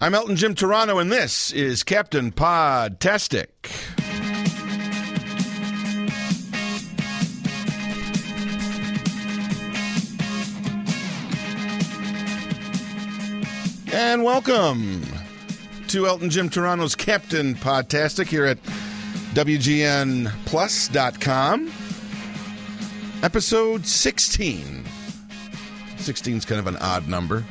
I'm Elton Jim Toronto, and this is Captain Podtastic. And welcome to Elton Jim Toronto's Captain Podtastic here at WGNplus.com. Episode 16. 16 is kind of an odd number.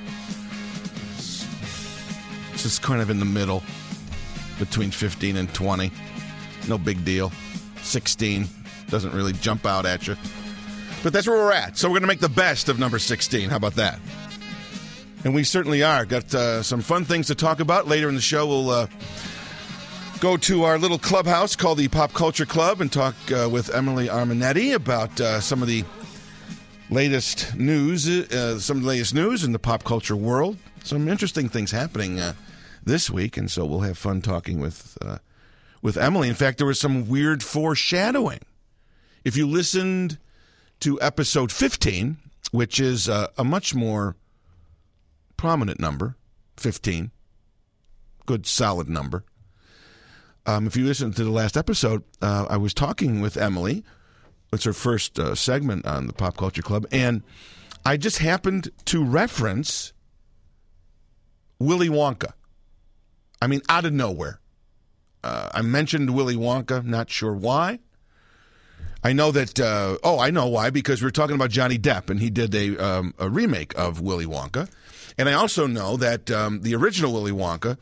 It's just kind of in the middle between 15 and 20. No big deal. 16 doesn't really jump out at you. But that's where we're at. So we're going to make the best of number 16. How about that? And we certainly are. Got some fun things to talk about. Later in the show, we'll go to our little clubhouse called the Pop Culture Club and talk with Emily Arminetti about some of the latest news, in the pop culture world. Some interesting things happening this week, and so we'll have fun talking with Emily. In fact, there was some weird foreshadowing. If you listened to episode 15, which is a much more prominent number, 15, good solid number. If you listen to the last episode, I was talking with Emily. It's her first segment on the Pop Culture Club, and I just happened to reference Willy Wonka. I mean, out of nowhere. I mentioned Willy Wonka, not sure why. I know that, I know why, because we're talking about Johnny Depp, and he did a remake of Willy Wonka. And I also know that the original Willy Wonka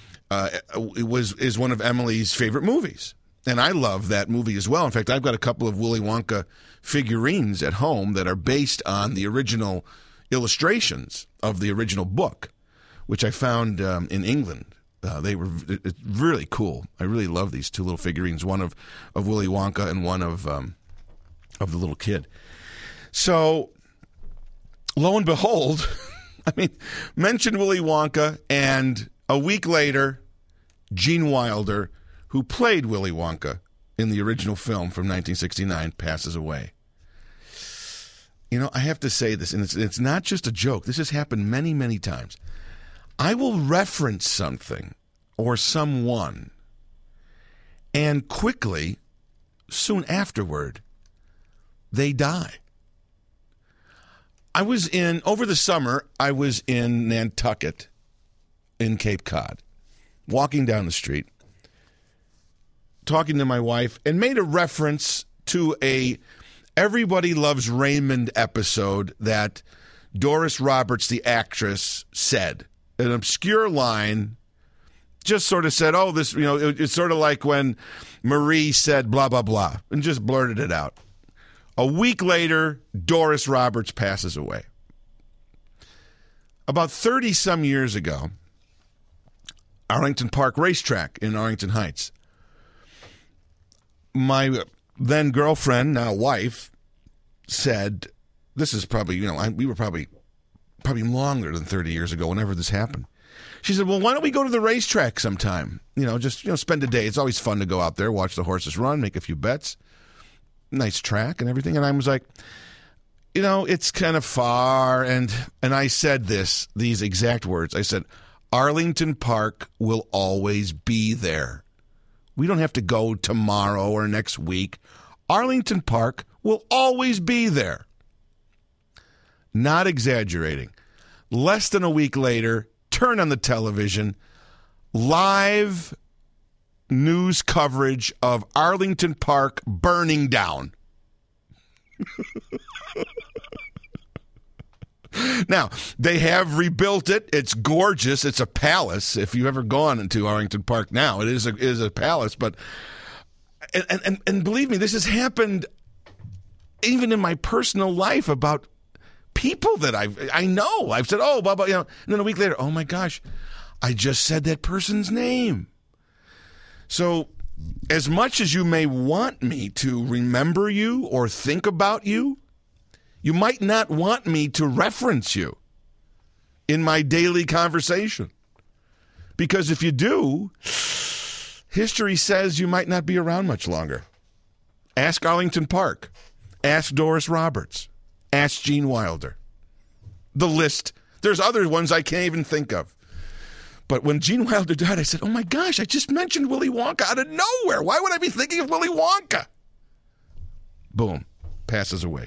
is one of Emily's favorite movies. And I love that movie as well. In fact, I've got a couple of Willy Wonka figurines at home that are based on the original illustrations of the original book, which I found in England. They were really cool. I really love these two little figurines, one of Willy Wonka and one of the little kid. So, lo and behold, I mean, mention Willy Wonka, and a week later, Gene Wilder, who played Willy Wonka in the original film from 1969, passes away. You know, I have to say this, and it's not just a joke. This has happened many, many times. I will reference something or someone, and quickly, soon afterward, they die. Over the summer, I was in Nantucket in Cape Cod, walking down the street, talking to my wife, and made a reference to a Everybody Loves Raymond episode that Doris Roberts, the actress, said. An obscure line, just sort of said, it's sort of like when Marie said blah, blah, blah, and just blurted it out. A week later, Doris Roberts passes away. About 30-some years ago, Arlington Park Racetrack in Arlington Heights, my then girlfriend, now wife, said, this is probably, we were probably longer than 30 years ago whenever this happened. She said, well, why don't we go to the racetrack sometime? Spend a day. It's always fun to go out there, watch the horses run, make a few bets. Nice track and everything. And I was like, it's kind of far. And I said these exact words. I said, Arlington Park will always be there. We don't have to go tomorrow or next week. Arlington Park will always be there. Not exaggerating. Less than a week later, turn on the television, live news coverage of Arlington Park burning down. Now, they have rebuilt it. It's gorgeous. It's a palace. If you've ever gone into Arlington Park now, it is a palace. But and believe me, this has happened even in my personal life about people that I know. I've said, oh, blah, blah, and then a week later, oh my gosh, I just said that person's name. So as much as you may want me to remember you or think about you, you might not want me to reference you in my daily conversation. Because if you do, history says you might not be around much longer. Ask Arlington Park. Ask Doris Roberts. Ask Gene Wilder. The list. There's other ones I can't even think of. But when Gene Wilder died, I said, oh my gosh, I just mentioned Willy Wonka out of nowhere. Why would I be thinking of Willy Wonka? Boom, passes away.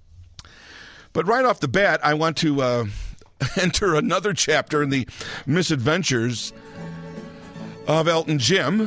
But right off the bat, I want to enter another chapter in the misadventures of Elton Jim.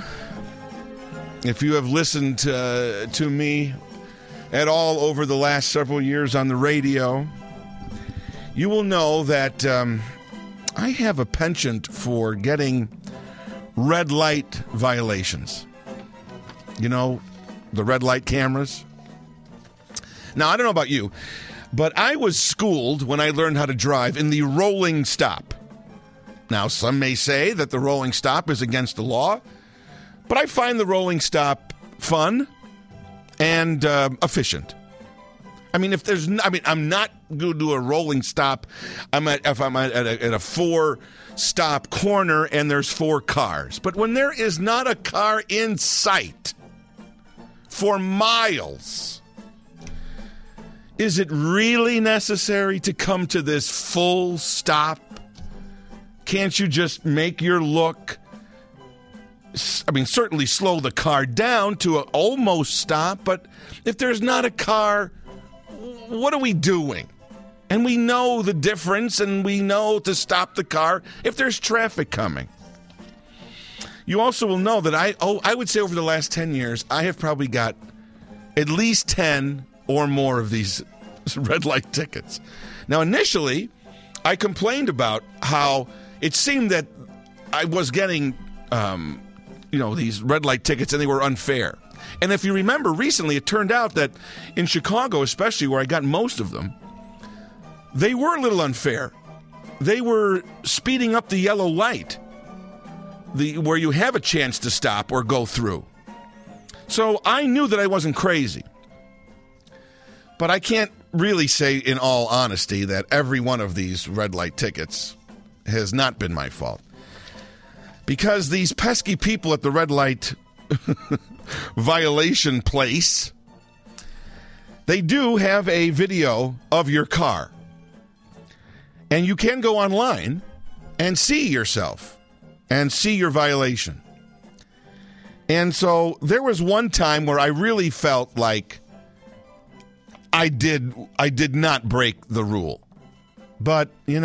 If you have listened to me at all over the last several years on the radio, you will know that I have a penchant for getting red light violations. You know, the red light cameras. Now, I don't know about you, but I was schooled when I learned how to drive in the rolling stop. Now, some may say that the rolling stop is against the law, but I find the rolling stop fun and efficient. I mean, I'm not going to do a rolling stop. If I'm at a 4-stop corner and there's 4 cars. But when there is not a car in sight for miles, is it really necessary to come to this full stop? Can't you just make your look? Certainly slow the car down to an almost stop, but if there's not a car, what are we doing? And we know the difference, and we know to stop the car if there's traffic coming. You also will know that I would say over the last 10 years, I have probably got at least 10 or more of these red light tickets. Now, initially, I complained about how it seemed that I was getting, these red light tickets, and they were unfair. And if you remember recently, it turned out that in Chicago, especially where I got most of them, they were a little unfair. They were speeding up the yellow light, where you have a chance to stop or go through. So I knew that I wasn't crazy. But I can't really say in all honesty that every one of these red light tickets has not been my fault. Because these pesky people at the red light violation place, they do have a video of your car. And you can go online and see yourself and see your violation. And so there was one time where I really felt like I did not break the rule. But, you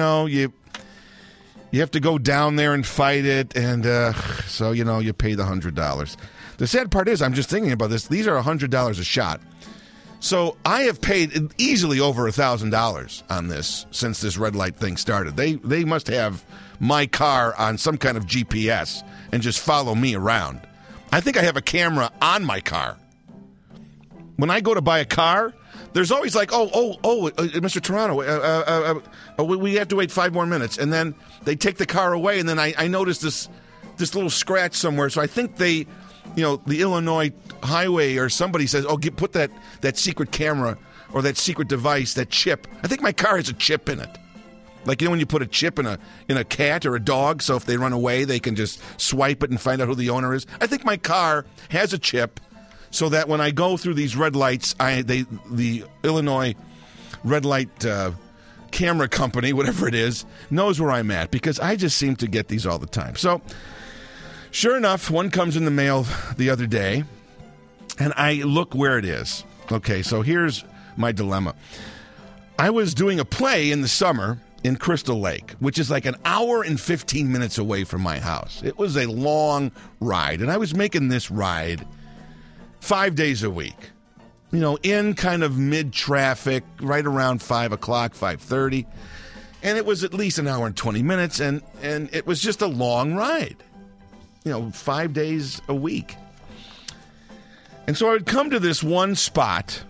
have to go down there and fight it, and so, you pay the $100. The sad part is, I'm just thinking about this, these are $100 a shot. So I have paid easily over $1,000 on this since this red light thing started. They must have my car on some kind of GPS and just follow me around. I think I have a camera on my car. When I go to buy a car, there's always like, Mr. Toronto, we have to wait 5 more minutes. And then they take the car away, and then I notice this little scratch somewhere. So I think the Illinois highway or somebody says, put that secret camera or that secret device, that chip. I think my car has a chip in it. Like, when you put a chip in a cat or a dog, so if they run away, they can just swipe it and find out who the owner is. I think my car has a chip so that when I go through these red lights, the Illinois red light camera company, whatever it is, knows where I'm at, because I just seem to get these all the time. So, sure enough, one comes in the mail the other day, and I look where it is. Okay, so here's my dilemma. I was doing a play in the summer in Crystal Lake, which is like an hour and 15 minutes away from my house. It was a long ride, and I was making this ride 5 days a week. In kind of mid-traffic, right around 5 o'clock, 5:30. And it was at least an hour and 20 minutes, and it was just a long ride. 5 days a week. And so I would come to this one spot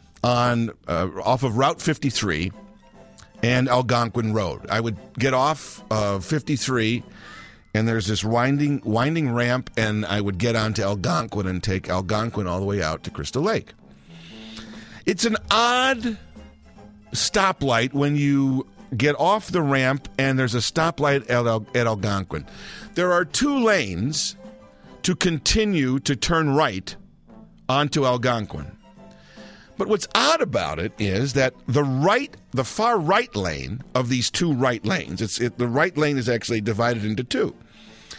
off of Route 53 and Algonquin Road. I would get off of 53, and there's this winding ramp, and I would get onto Algonquin and take Algonquin all the way out to Crystal Lake. It's an odd stoplight when you get off the ramp and there's a stoplight at Algonquin. There are 2 lanes to continue to turn right onto Algonquin. But what's odd about it is that the far right lane of these 2 right lanes, the right lane is actually divided into 2.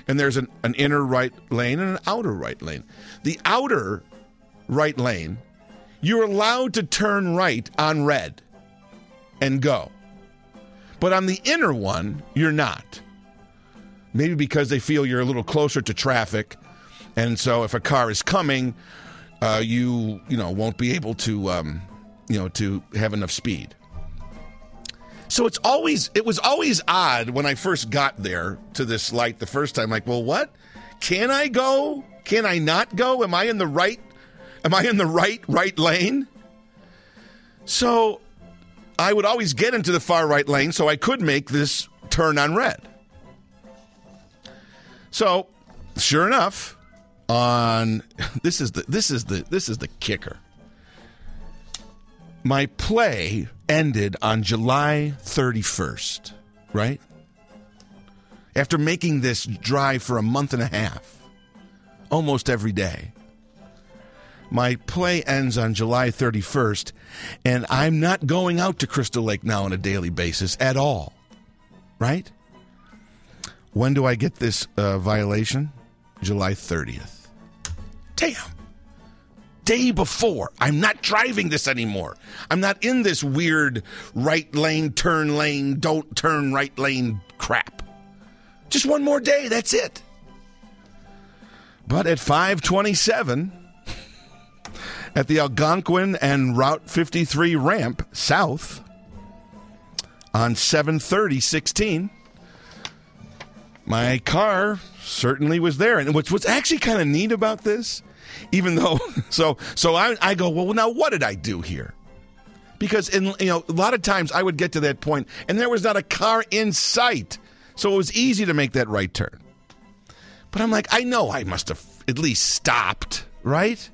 And there's an inner right lane and an outer right lane. The outer right lane, you're allowed to turn right on red and go. But on the inner one, you're not. Maybe because they feel you're a little closer to traffic. And so if a car is coming, you won't be able to, to have enough speed. So it was always odd when I first got there to this light the first time. Like, well, what? Can I go? Can I not go? Am I in the right lane? So I would always get into the far right lane so I could make this turn on red. So, sure enough, this is the kicker. My play ended on July 31st, right? After making this drive for a month and a half, almost every day. My play ends on July 31st, and I'm not going out to Crystal Lake now on a daily basis at all, right? When do I get this violation? July 30th. Damn. Day before. I'm not driving this anymore. I'm not in this weird right lane, don't turn right lane crap. Just one more day, that's it. But at 5:27, at the Algonquin and Route 53 ramp south on 7/30/16, my car certainly was there. And what's actually kind of neat about this, even though, so I go, well, now what did I do here? Because a lot of times I would get to that point and there was not a car in sight. So it was easy to make that right turn. But I'm like, I know I must have at least stopped, right?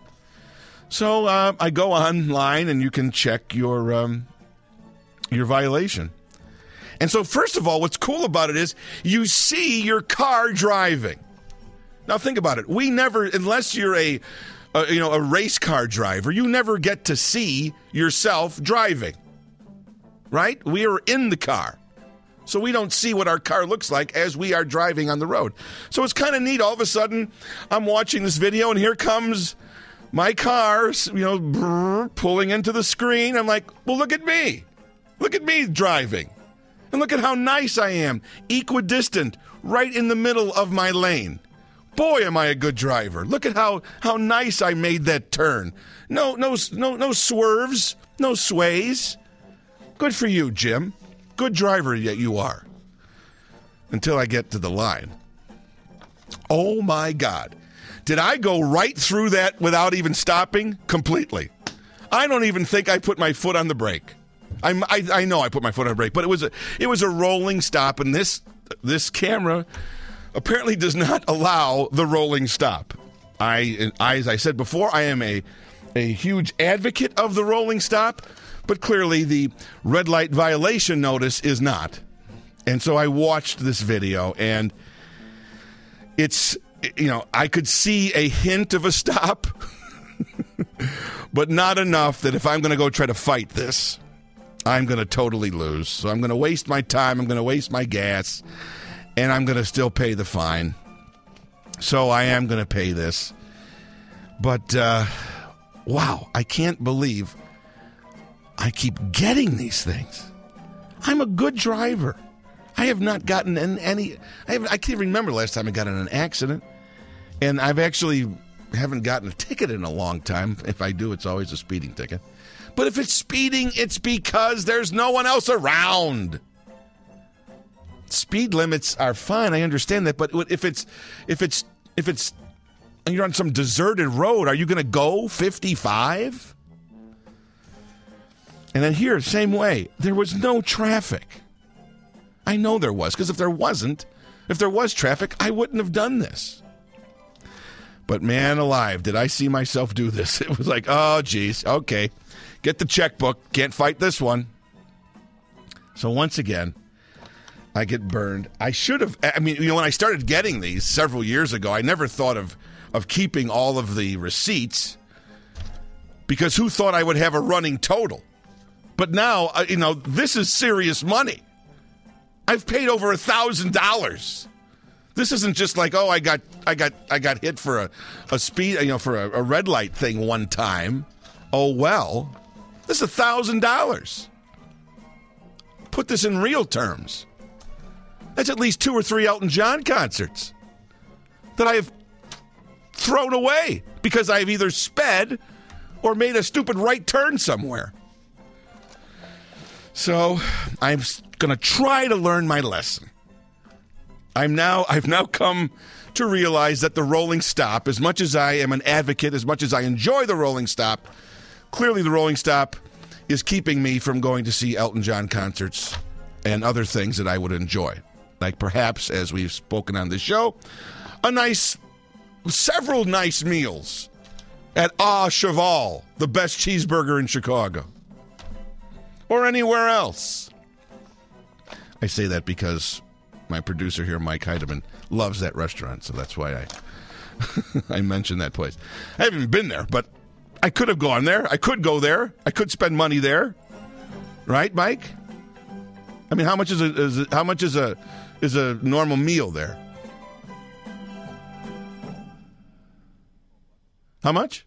So I go online and you can check your violation. And so first of all, what's cool about it is you see your car driving. Now think about it. We never, unless you're a race car driver, you never get to see yourself driving, right? We are in the car. So we don't see what our car looks like as we are driving on the road. So it's kind of neat. All of a sudden, I'm watching this video, and here comes my car, pulling into the screen. I'm like, well, look at me. Look at me driving. And look at how nice I am. Equidistant, right in the middle of my lane. Boy, am I a good driver. Look at how nice I made that turn. No swerves, no sways. Good for you, Jim. Good driver yet you are. Until I get to the line. Oh my God. Did I go right through that without even stopping? Completely. I don't even think I put my foot on the brake. I know I put my foot on the brake, but it was a rolling stop, and this camera apparently does not allow the rolling stop. As I said before, I am a huge advocate of the rolling stop, but clearly the red light violation notice is not. And so I watched this video, and it's, I could see a hint of a stop, but not enough that if I'm going to go try to fight this, I'm going to totally lose. So I'm going to waste my time, I'm going to waste my gas, and I'm going to still pay the fine. So I am going to pay this. But, wow, I can't believe I keep getting these things. I'm a good driver. I have not gotten in any... I can't remember the last time I got in an accident. And I've actually haven't gotten a ticket in a long time. If I do, it's always a speeding ticket. But if it's speeding, it's because there's no one else around. Speed limits are fine. I understand that. But if it's and you're on some deserted road, are you going to go 55? And then here, same way. There was no traffic. I know there was, because if there was traffic, I wouldn't have done this. But man alive, did I see myself do this. It was like, oh, geez, okay. Get the checkbook. Can't fight this one. So once again, I get burned. I should have, when I started getting these several years ago, I never thought of keeping all of the receipts, because who thought I would have a running total? But now, this is serious money. I've paid over $1,000. This isn't just like, oh, I got hit for a speed, for a red light thing one time. Oh, well, this is $1,000. Put this in real terms. That's at least 2 or 3 Elton John concerts that I have thrown away because I've either sped or made a stupid right turn somewhere. So I'm going to try to learn my lesson. I've now come to realize that the rolling stop, as much as I am an advocate, as much as I enjoy the rolling stop, clearly the rolling stop is keeping me from going to see Elton John concerts and other things that I would enjoy. Like perhaps, as we've spoken on this show, several nice meals at Ah Cheval, the best cheeseburger in Chicago. Or anywhere else. I say that because my producer here, Mike Heidemann, loves that restaurant, so that's why I mentioned that place. I haven't been there, but I could have gone there. I could go there. I could spend money there. Right, Mike? I mean, how much is a normal meal there? How much?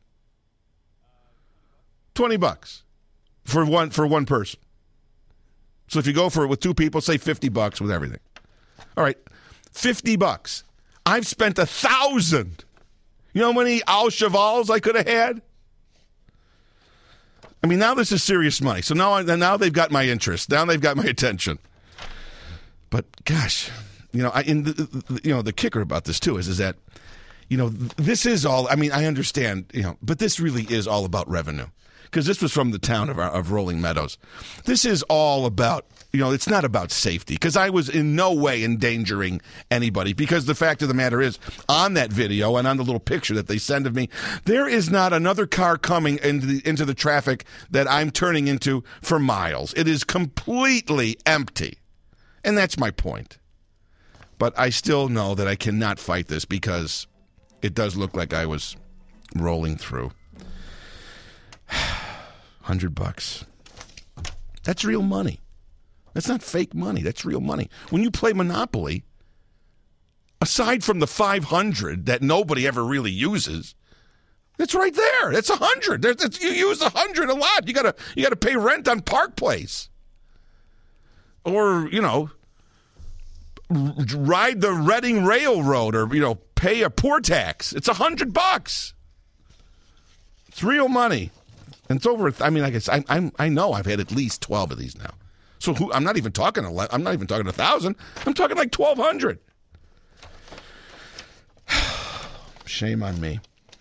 $20 for one person. So if you go for it with 2 people, say $50 with everything. All right, $50. I've spent $1,000. You know how many Al Chevals I could have had? I mean, now this is serious money. So now they've got my interest. Now they've got my attention. But gosh, the kicker about this too is that, this is all. I mean, I understand, but this really is all about revenue. Because this was from the town of Rolling Meadows. This is all about, it's not about safety. Because I was in no way endangering anybody. Because the fact of the matter is, on that video and on the little picture that they send of me, there is not another car coming into the traffic that I'm turning into for miles. It is completely empty. And that's my point. But I still know that I cannot fight this because it does look like I was rolling through. $100. That's real money. That's not fake money. That's real money. When you play Monopoly, aside from the 500 that nobody ever really uses, it's right there. That's 100. You use 100 a lot. You gotta pay rent on Park Place, or ride the Reading Railroad, or pay a poor tax. It's $100. It's real money. And it's over. I mean, I guess I know I've had at least 12 of these now. So I'm not even talking 1,000. I'm talking like 1,200. Shame on me.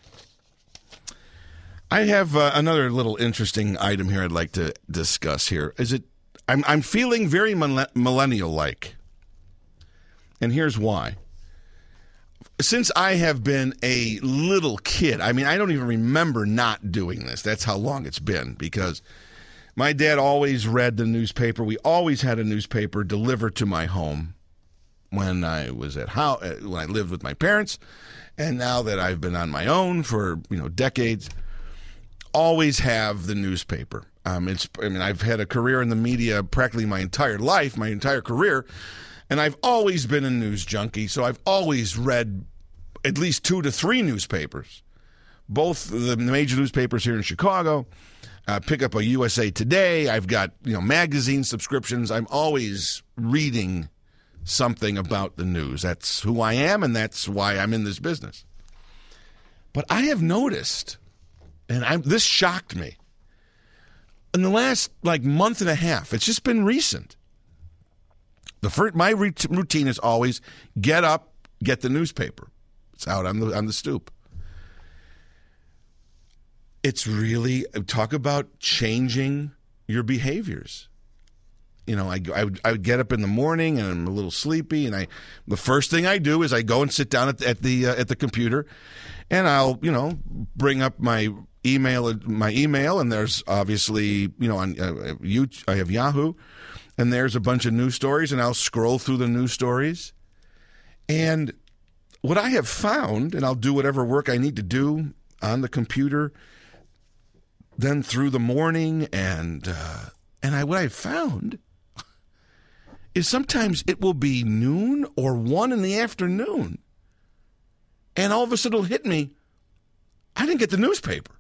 I have another little interesting item here I'd like to discuss here. I'm feeling very millennial-like, and here's why. Since I have been a little kid, I mean, I don't even remember not doing this. That's how long it's been, because my dad always read the newspaper. We always had a newspaper delivered to my home when I was when I lived with my parents, and now that I've been on my own for decades, always have the newspaper. I've had a career in the media practically my entire life, my entire career. And I've always been a news junkie, so I've always read at least 2 to 3 newspapers, both the major newspapers here in Chicago. Pick up a USA Today. I've got magazine subscriptions. I'm always reading something about the news. That's who I am, and that's why I'm in this business. But I have noticed, and this shocked me, in the last month and a half. It's just been recent. My routine is always get up, get the newspaper. It's out on the stoop. It's really, talk about changing your behaviors. I would get up in the morning and I'm a little sleepy, and the first thing I do is I go and sit down at the computer, and I'll bring up my email, and there's obviously I have Yahoo. And there's a bunch of news stories, and I'll scroll through the news stories. And what I have found, and I'll do whatever work I need to do on the computer, then through the morning, and what I've found is sometimes it will be noon or 1 in the afternoon. And all of a sudden it'll hit me, I didn't get the newspaper.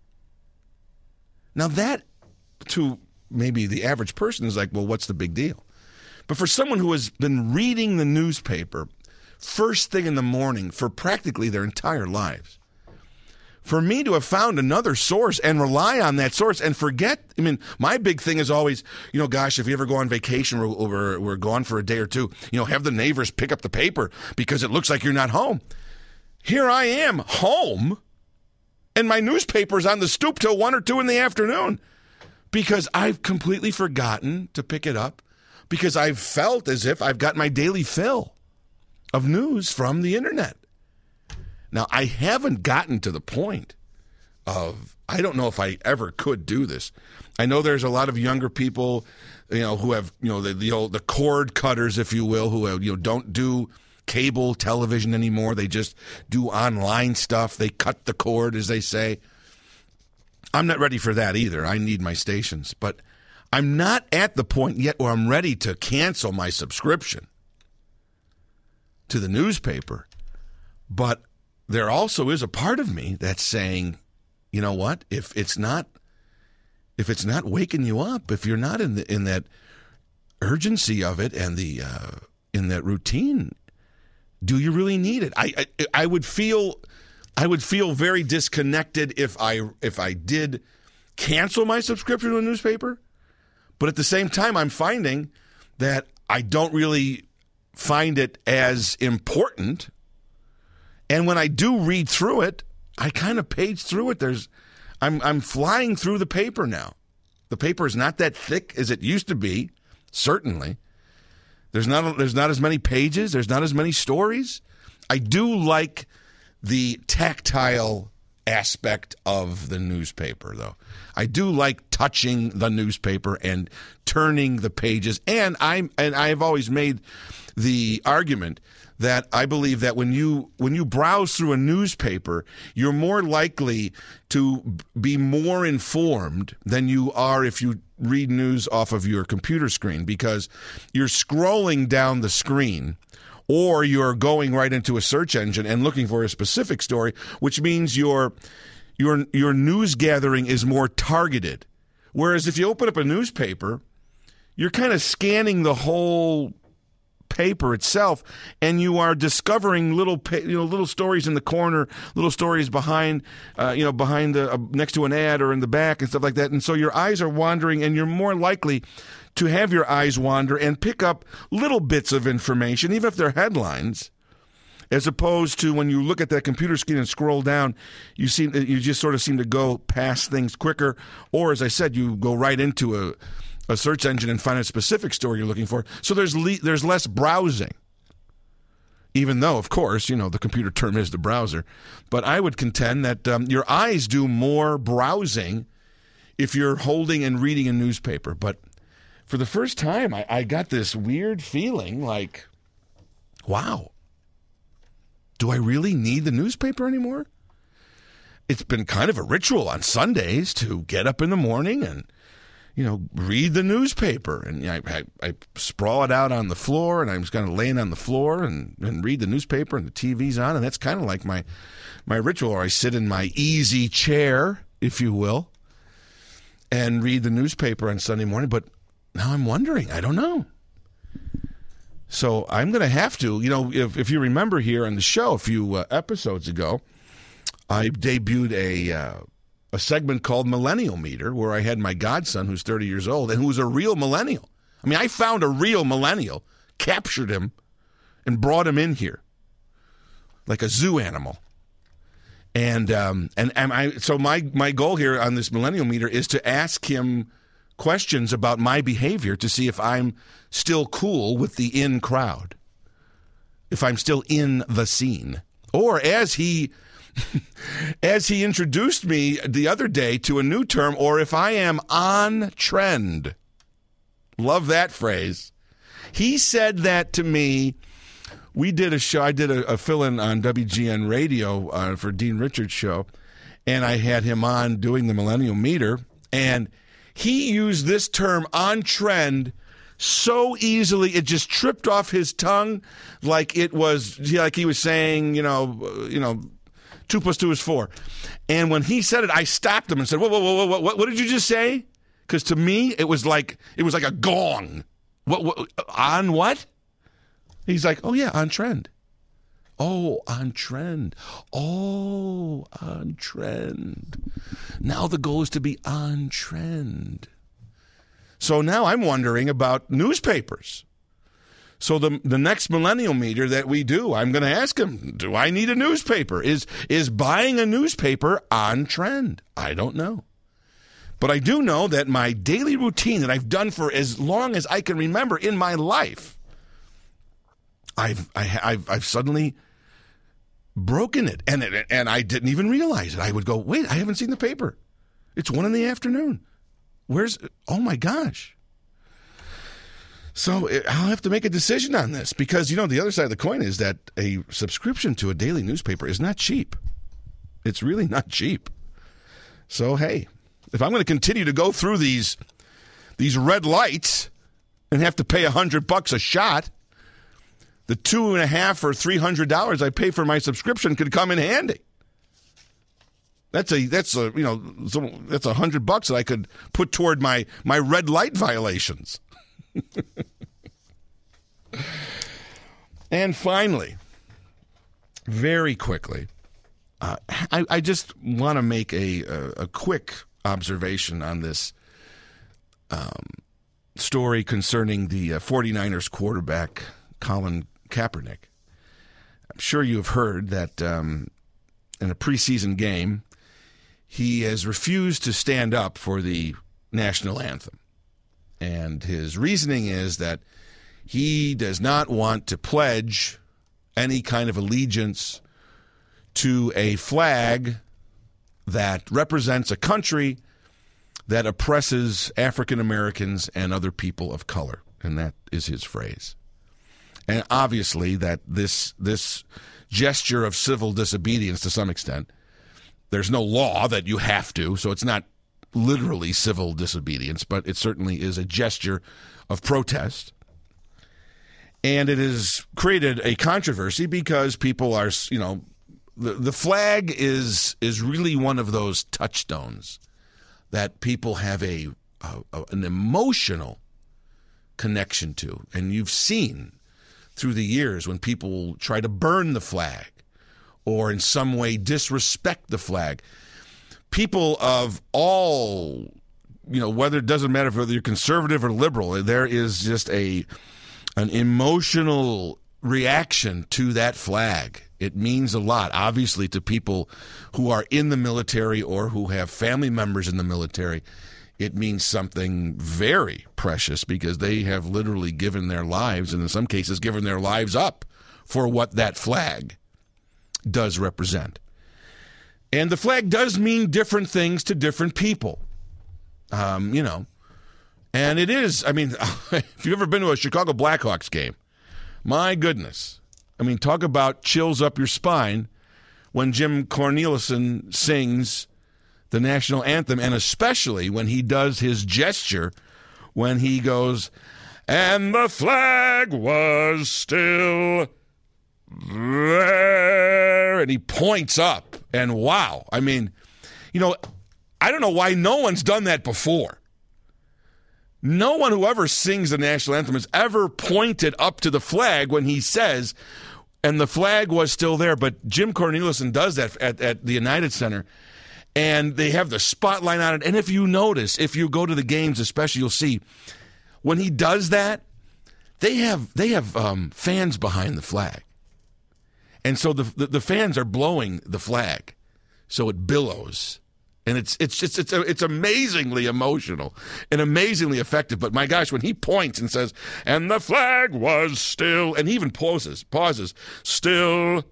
Now that, to maybe the average person, is like, well, what's the big deal? But for someone who has been reading the newspaper first thing in the morning for practically their entire lives, for me to have found another source and rely on that source and forget, I mean, my big thing is always, gosh, if you ever go on vacation, we're gone for a day or two, have the neighbors pick up the paper because it looks like you're not home. Here I am home, and my newspaper's on the stoop till 1 or 2 in the afternoon because I've completely forgotten to pick it up because I've felt as if I've got my daily fill of news from the internet. Now, I haven't gotten to the point of, I don't know if I ever could do this. I know there's a lot of younger people, who have, the cord cutters, if you will, who don't do cable television anymore. They just do online stuff. They cut the cord, as they say. I'm not ready for that either. I need my stations. But I'm not at the point yet where I'm ready to cancel my subscription to the newspaper. But there also is a part of me that's saying, you know what? If it's not waking you up, if you're not in that urgency of it and in that routine, do you really need it? I would feel very disconnected if I did cancel my subscription to a newspaper. But at the same time, I'm finding that I don't really find it as important. And when I do read through it, I kind of page through it. I'm flying through the paper now. The paper is not that thick as it used to be, certainly. There's not as many pages. There's not as many stories. I do like the tactile aspect of the newspaper, though. I do like touching the newspaper and turning the pages. And I've always made the argument that I believe that when you browse through a newspaper, you're more likely to be more informed than you are if you read news off of your computer screen, because you're scrolling down the screen or you're going right into a search engine and looking for a specific story, which means your news gathering is more targeted. Whereas if you open up a newspaper, you're kind of scanning the whole paper itself, and you are discovering little stories in the corner, little stories behind next to an ad or in the back and stuff like that. And so your eyes are wandering, and you're more likely to have your eyes wander and pick up little bits of information, even if they're headlines, as opposed to when you look at that computer screen and scroll down, you just sort of seem to go past things quicker, or as I said, you go right into a search engine and find a specific story you're looking for. So there's less browsing, even though, of course, the computer term is the browser. But I would contend that your eyes do more browsing if you're holding and reading a newspaper. But for the first time, I got this weird feeling like, wow, do I really need the newspaper anymore? It's been kind of a ritual on Sundays to get up in the morning and read the newspaper, and I sprawl it out on the floor, and I'm just kind of laying on the floor and read the newspaper, and the TV's on, and that's kind of like my ritual. Or I sit in my easy chair, if you will, and read the newspaper on Sunday morning. But now I'm wondering, I don't know. So I'm going to have to, if you remember here on the show a few episodes ago, I debuted a segment called Millennial Meter, where I had my godson, who's 30 years old, and who's a real millennial. I mean, I found a real millennial, captured him, and brought him in here like a zoo animal. And so my goal here on this Millennial Meter is to ask him questions about my behavior to see if I'm still cool with the in crowd, if I'm still in the scene, or as he introduced me the other day to a new term, or if I am on trend. Love that phrase. He said that to me. We did a show. I did a fill-in on WGN Radio for Dean Richards' show, and I had him on doing the Millennial Meter, and he used this term, on trend, so easily. It just tripped off his tongue like it was, like he was saying, 2 + 2 is 4. And when he said it, I stopped him and said, whoa, what did you just say? Because to me, it was like a gong. What on what? He's like, oh, yeah, on trend. Oh, on trend. Oh, on trend. Now the goal is to be on trend. So now I'm wondering about newspapers. So the next millennial meter that we do, I'm going to ask him, do I need a newspaper? Is buying a newspaper on trend? I don't know. But I do know that my daily routine that I've done for as long as I can remember in my life, I've suddenly broken it, and I didn't even realize it. I would go, wait, I haven't seen the paper. It's 1 PM. Oh my gosh. So I'll have to make a decision on this because, the other side of the coin is that a subscription to a daily newspaper is not cheap. It's really not cheap. So, hey, if I'm going to continue to go through these red lights and have to pay $100 a shot, the $250 or $300 I pay for my subscription could come in handy. That's $100 that I could put toward my red light violations. And finally, very quickly, I just want to make a quick observation on this story concerning the 49ers quarterback, Colin Kaepernick. I'm sure you have heard that in a preseason game, he has refused to stand up for the national anthem. And his reasoning is that he does not want to pledge any kind of allegiance to a flag that represents a country that oppresses African Americans and other people of color. And that is his phrase. And obviously that this gesture of civil disobedience to some extent, there's no law that you have to, so it's not literally civil disobedience, but it certainly is a gesture of protest. And it has created a controversy because people are, the flag is really one of those touchstones that people have an emotional connection to. And you've seen through the years when people try to burn the flag or in some way disrespect the flag. People of all, whether it doesn't matter whether you're conservative or liberal, there is just an emotional reaction to that flag. It means a lot, obviously, to people who are in the military or who have family members in the military. It means something very precious because they have literally given their lives, and in some cases given their lives up for what that flag does represent. And the flag does mean different things to different people, And it is, if you've ever been to a Chicago Blackhawks game, my goodness. Talk about chills up your spine when Jim Cornelison sings the national anthem, and especially when he does his gesture when he goes, and the flag was still there, and he points up, and wow. I don't know why no one's done that before. No one who ever sings the national anthem has ever pointed up to the flag when he says, and the flag was still there. But Jim Cornelison does that at the United Center, and they have the spotlight on it. And if you notice, if you go to the games especially, you'll see when he does that, they have fans behind the flag. And so the fans are blowing the flag, so it billows. And it's amazingly emotional and amazingly effective. But my gosh, when he points and says, and the flag was still, and he even pauses, still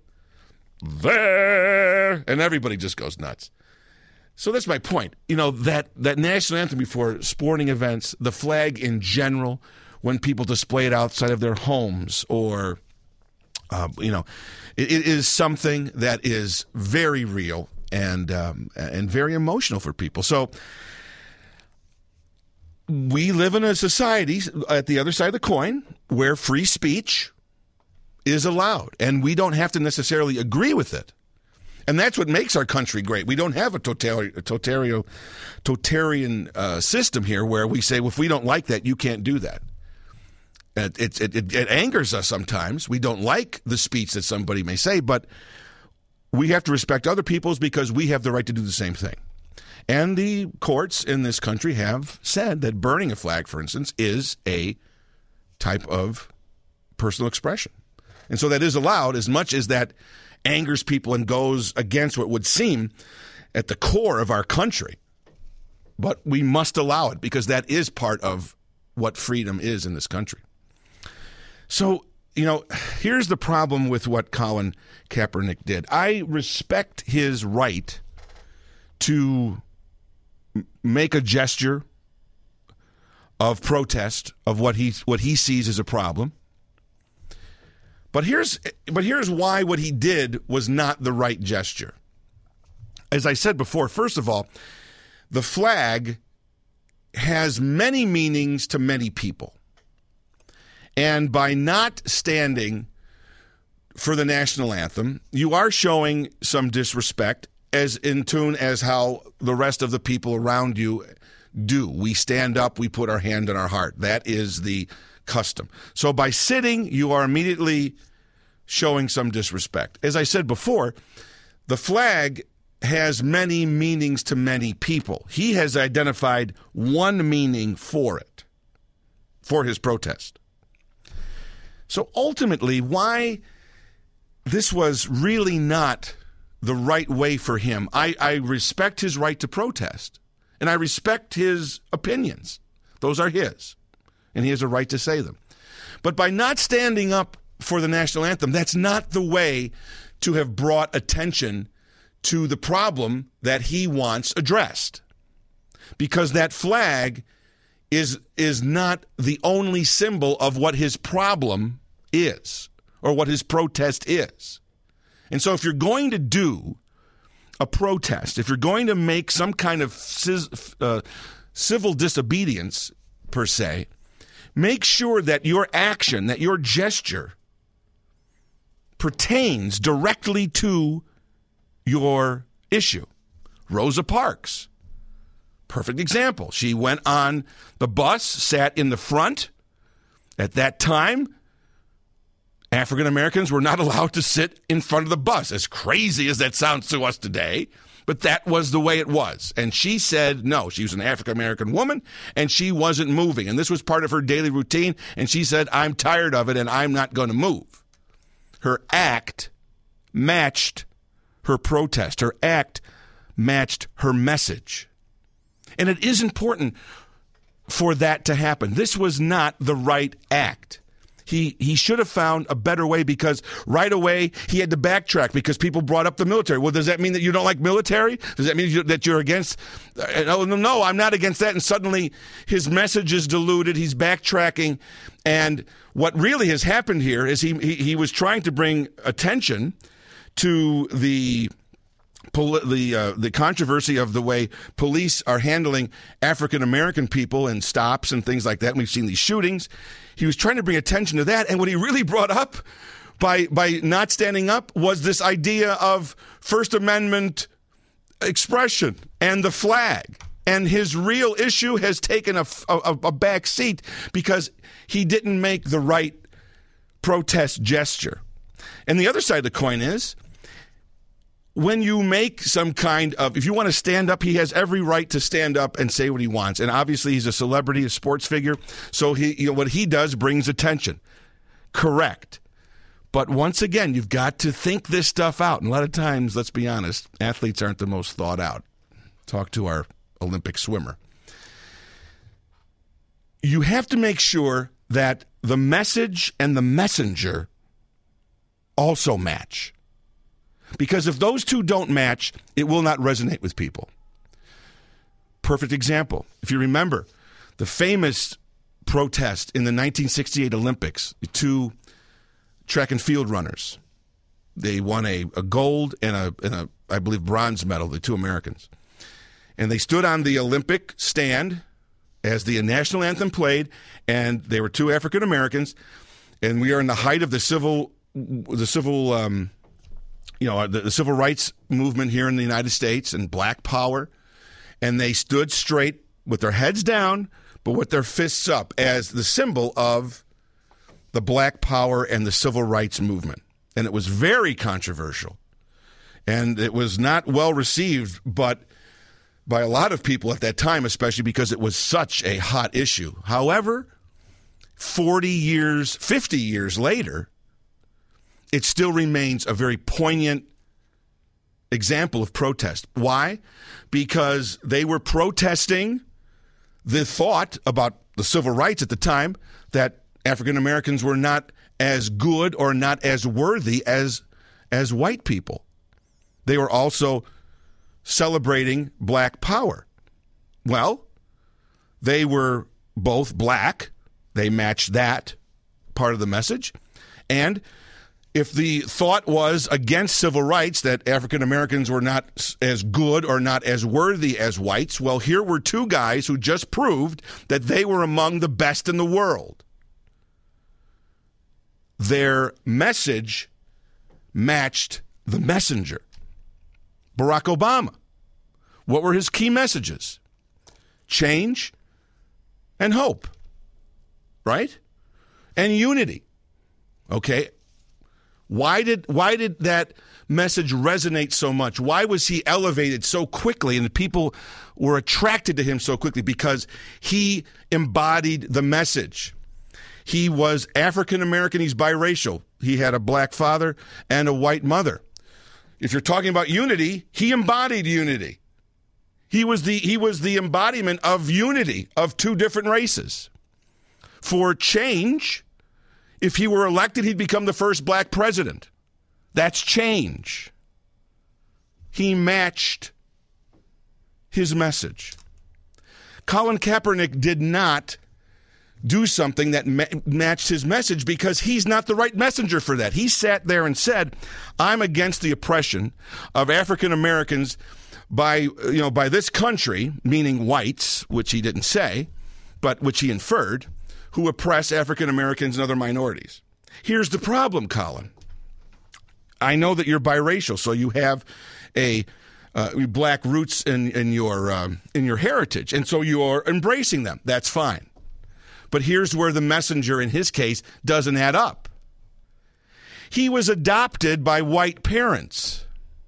there, and everybody just goes nuts. So that's my point. That national anthem before sporting events, the flag in general, when people display it outside of their homes or, it is something that is very real. And very emotional for people. So we live in a society at the other side of the coin where free speech is allowed, and we don't have to necessarily agree with it. And that's what makes our country great. We don't have a totalitarian system here where we say, well, if we don't like that, you can't do that. It angers us sometimes. We don't like the speech that somebody may say, but we have to respect other people's because we have the right to do the same thing. And the courts in this country have said that burning a flag, for instance, is a type of personal expression. And so that is allowed, as much as that angers people and goes against what would seem at the core of our country. But we must allow it because that is part of what freedom is in this country. So, here's the problem with what Colin Kaepernick did. I respect his right to make a gesture of protest of what he sees as a problem. But here's why what he did was not the right gesture. As I said before, first of all, the flag has many meanings to many people. And by not standing for the national anthem, you are showing some disrespect, as in tune as how the rest of the people around you do. We stand up, we put our hand on our heart. That is the custom. So by sitting, you are immediately showing some disrespect. As I said before, the flag has many meanings to many people. He has identified one meaning for it, for his protest. So ultimately, why this was really not the right way for him. I respect his right to protest, and I respect his opinions. Those are his, and he has a right to say them. But by not standing up for the national anthem, that's not the way to have brought attention to the problem that he wants addressed. Because that flag is not the only symbol of what his problem is or what his protest is. And so if you're going to do a protest, if you're going to make some kind of civil disobedience, per se, make sure that your action, that your gesture pertains directly to your issue. Rosa Parks, perfect example. She went on the bus, sat in the front. At that time, African Americans were not allowed to sit in front of the bus, as crazy as that sounds to us today, but that was the way it was. And she said no. She was an African American woman, and she wasn't moving. And this was part of her daily routine, and she said, I'm tired of it, and I'm not going to move. Her act matched her protest. Her act matched her message. And it is important for that to happen. This was not the right act. He should have found a better way, because right away he had to backtrack because people brought up the military. Well, does that mean that you don't like military? Does that mean that you're against? No, I'm not against that. And suddenly his message is diluted. He's backtracking. And what really has happened here is he was trying to bring attention to the controversy of the way police are handling African American people in stops and things like that. And we've seen these shootings. He was trying to bring attention to that. And what he really brought up by not standing up was this idea of First Amendment expression and the flag. And his real issue has taken a back seat because he didn't make the right protest gesture. And the other side of the coin is, when you make some kind of, if you want to stand up, he has every right to stand up and say what he wants. And obviously he's a celebrity, a sports figure. So what he does brings attention. Correct. But once again, you've got to think this stuff out. And a lot of times, let's be honest, athletes aren't the most thought out. Talk to our Olympic swimmer. You have to make sure that the message and the messenger also match. Because if those two don't match, it will not resonate with people. Perfect example. If you remember the famous protest in the 1968 Olympics, the two track and field runners, they won a gold and a I believe bronze medal, the two Americans. And they stood on the Olympic stand as the national anthem played, and they were two African Americans, and we are in the height of the civil rights movement here in the United States and Black Power, and they stood straight with their heads down, but with their fists up as the symbol of the Black Power and the civil rights movement. And it was very controversial, and it was not well received, but by a lot of people at that time, especially because it was such a hot issue. However, 50 years later, it still remains a very poignant example of protest. Why? Because they were protesting the thought about the civil rights at the time that African Americans were not as good or not as worthy as white people. They were also celebrating Black Power. Well, they were both black. They matched that part of the message. And if the thought was against civil rights that African Americans were not as good or not as worthy as whites, well, here were two guys who just proved that they were among the best in the world. Their message matched the messenger. Barack Obama. What were his key messages? Change and hope, right? And unity. Okay. Why did that message resonate so much? Why was he elevated so quickly and people were attracted to him so quickly? Because he embodied the message. He was African American. He's biracial. He had a black father and a white mother. If you're talking about unity, he embodied unity. He was the embodiment of unity of two different races. For change, if he were elected, he'd become the first black president. That's change. He matched his message. Colin Kaepernick did not do something that matched his message because he's not the right messenger for that. He sat there and said, I'm against the oppression of African Americans by this country, meaning whites, which he didn't say, but which he inferred, who oppress African Americans and other minorities. Here's the problem, Colin. I know that you're biracial, so you have a black roots in your heritage, and so you are embracing them. That's fine. But here's where the messenger, in his case, doesn't add up. He was adopted by white parents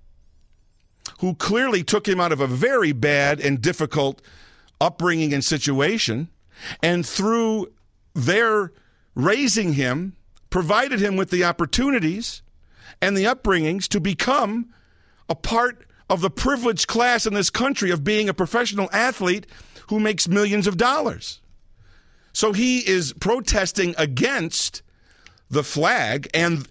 who clearly took him out of a very bad and difficult upbringing and situation, and through their raising him, provided him with the opportunities and the upbringings to become a part of the privileged class in this country of being a professional athlete who makes millions of dollars. So he is protesting against the flag and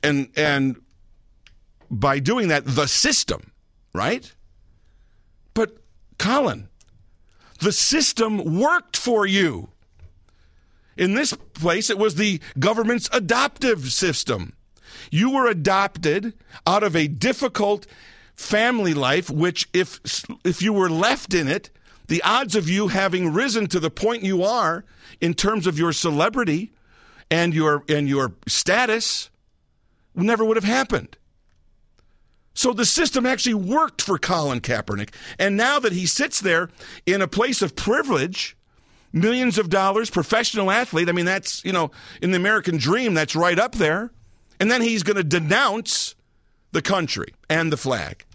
by doing that, the system, right? But Colin, the system worked for you. In this place, it was the government's adoptive system. You were adopted out of a difficult family life, which if you were left in it, the odds of you having risen to the point you are in terms of your celebrity and your status never would have happened. So the system actually worked for Colin Kaepernick. And now that he sits there in a place of privilege, millions of dollars, professional athlete, I mean, that's, in the American dream, that's right up there. And then he's going to denounce the country and the flag.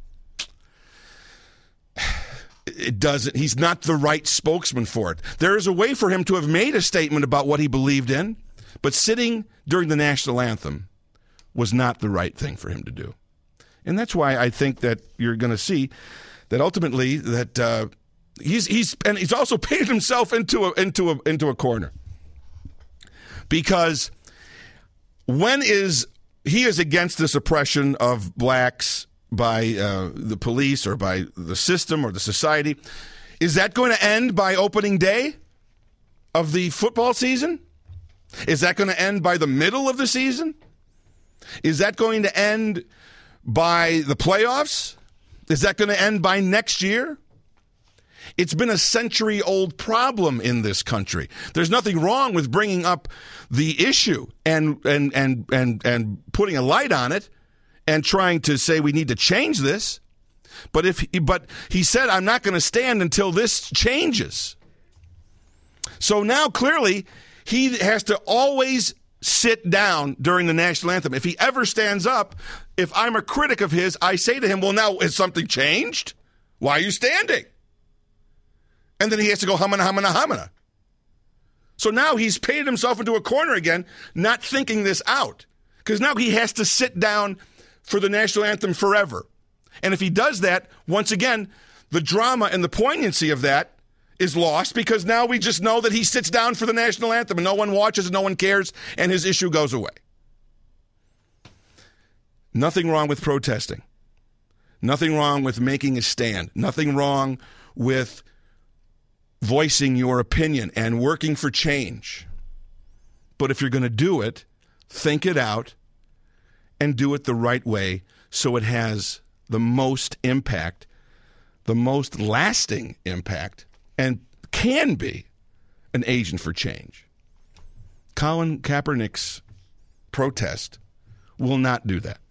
He's not the right spokesman for it. There is a way for him to have made a statement about what he believed in, but sitting during the national anthem was not the right thing for him to do. And that's why I think that you're going to see that ultimately that he's also painted himself into a corner, because when he is against this oppression of blacks by the police or by the system or the society. Is that going to end by opening day of the football season? Is that going to end by the middle of the season? Is that going to end by the playoffs? Is that going to end by next year? It's been a century-old problem in this country. There's nothing wrong with bringing up the issue and putting a light on it and trying to say we need to change this. But he said, I'm not going to stand until this changes. So now clearly he has to always sit down during the national anthem. If he ever stands up, if I'm a critic of his, I say to him, well, now has something changed? Why are you standing? And then he has to go humana, humana, humana. So now he's painted himself into a corner again, not thinking this out. Because now he has to sit down for the national anthem forever. And if he does that, once again, the drama and the poignancy of that is lost because now we just know that he sits down for the national anthem and no one watches and no one cares and his issue goes away. Nothing wrong with protesting. Nothing wrong with making a stand. Nothing wrong with voicing your opinion and working for change. But if you're going to do it, think it out and do it the right way so it has the most impact, the most lasting impact, and can be an agent for change. Colin Kaepernick's protest will not do that.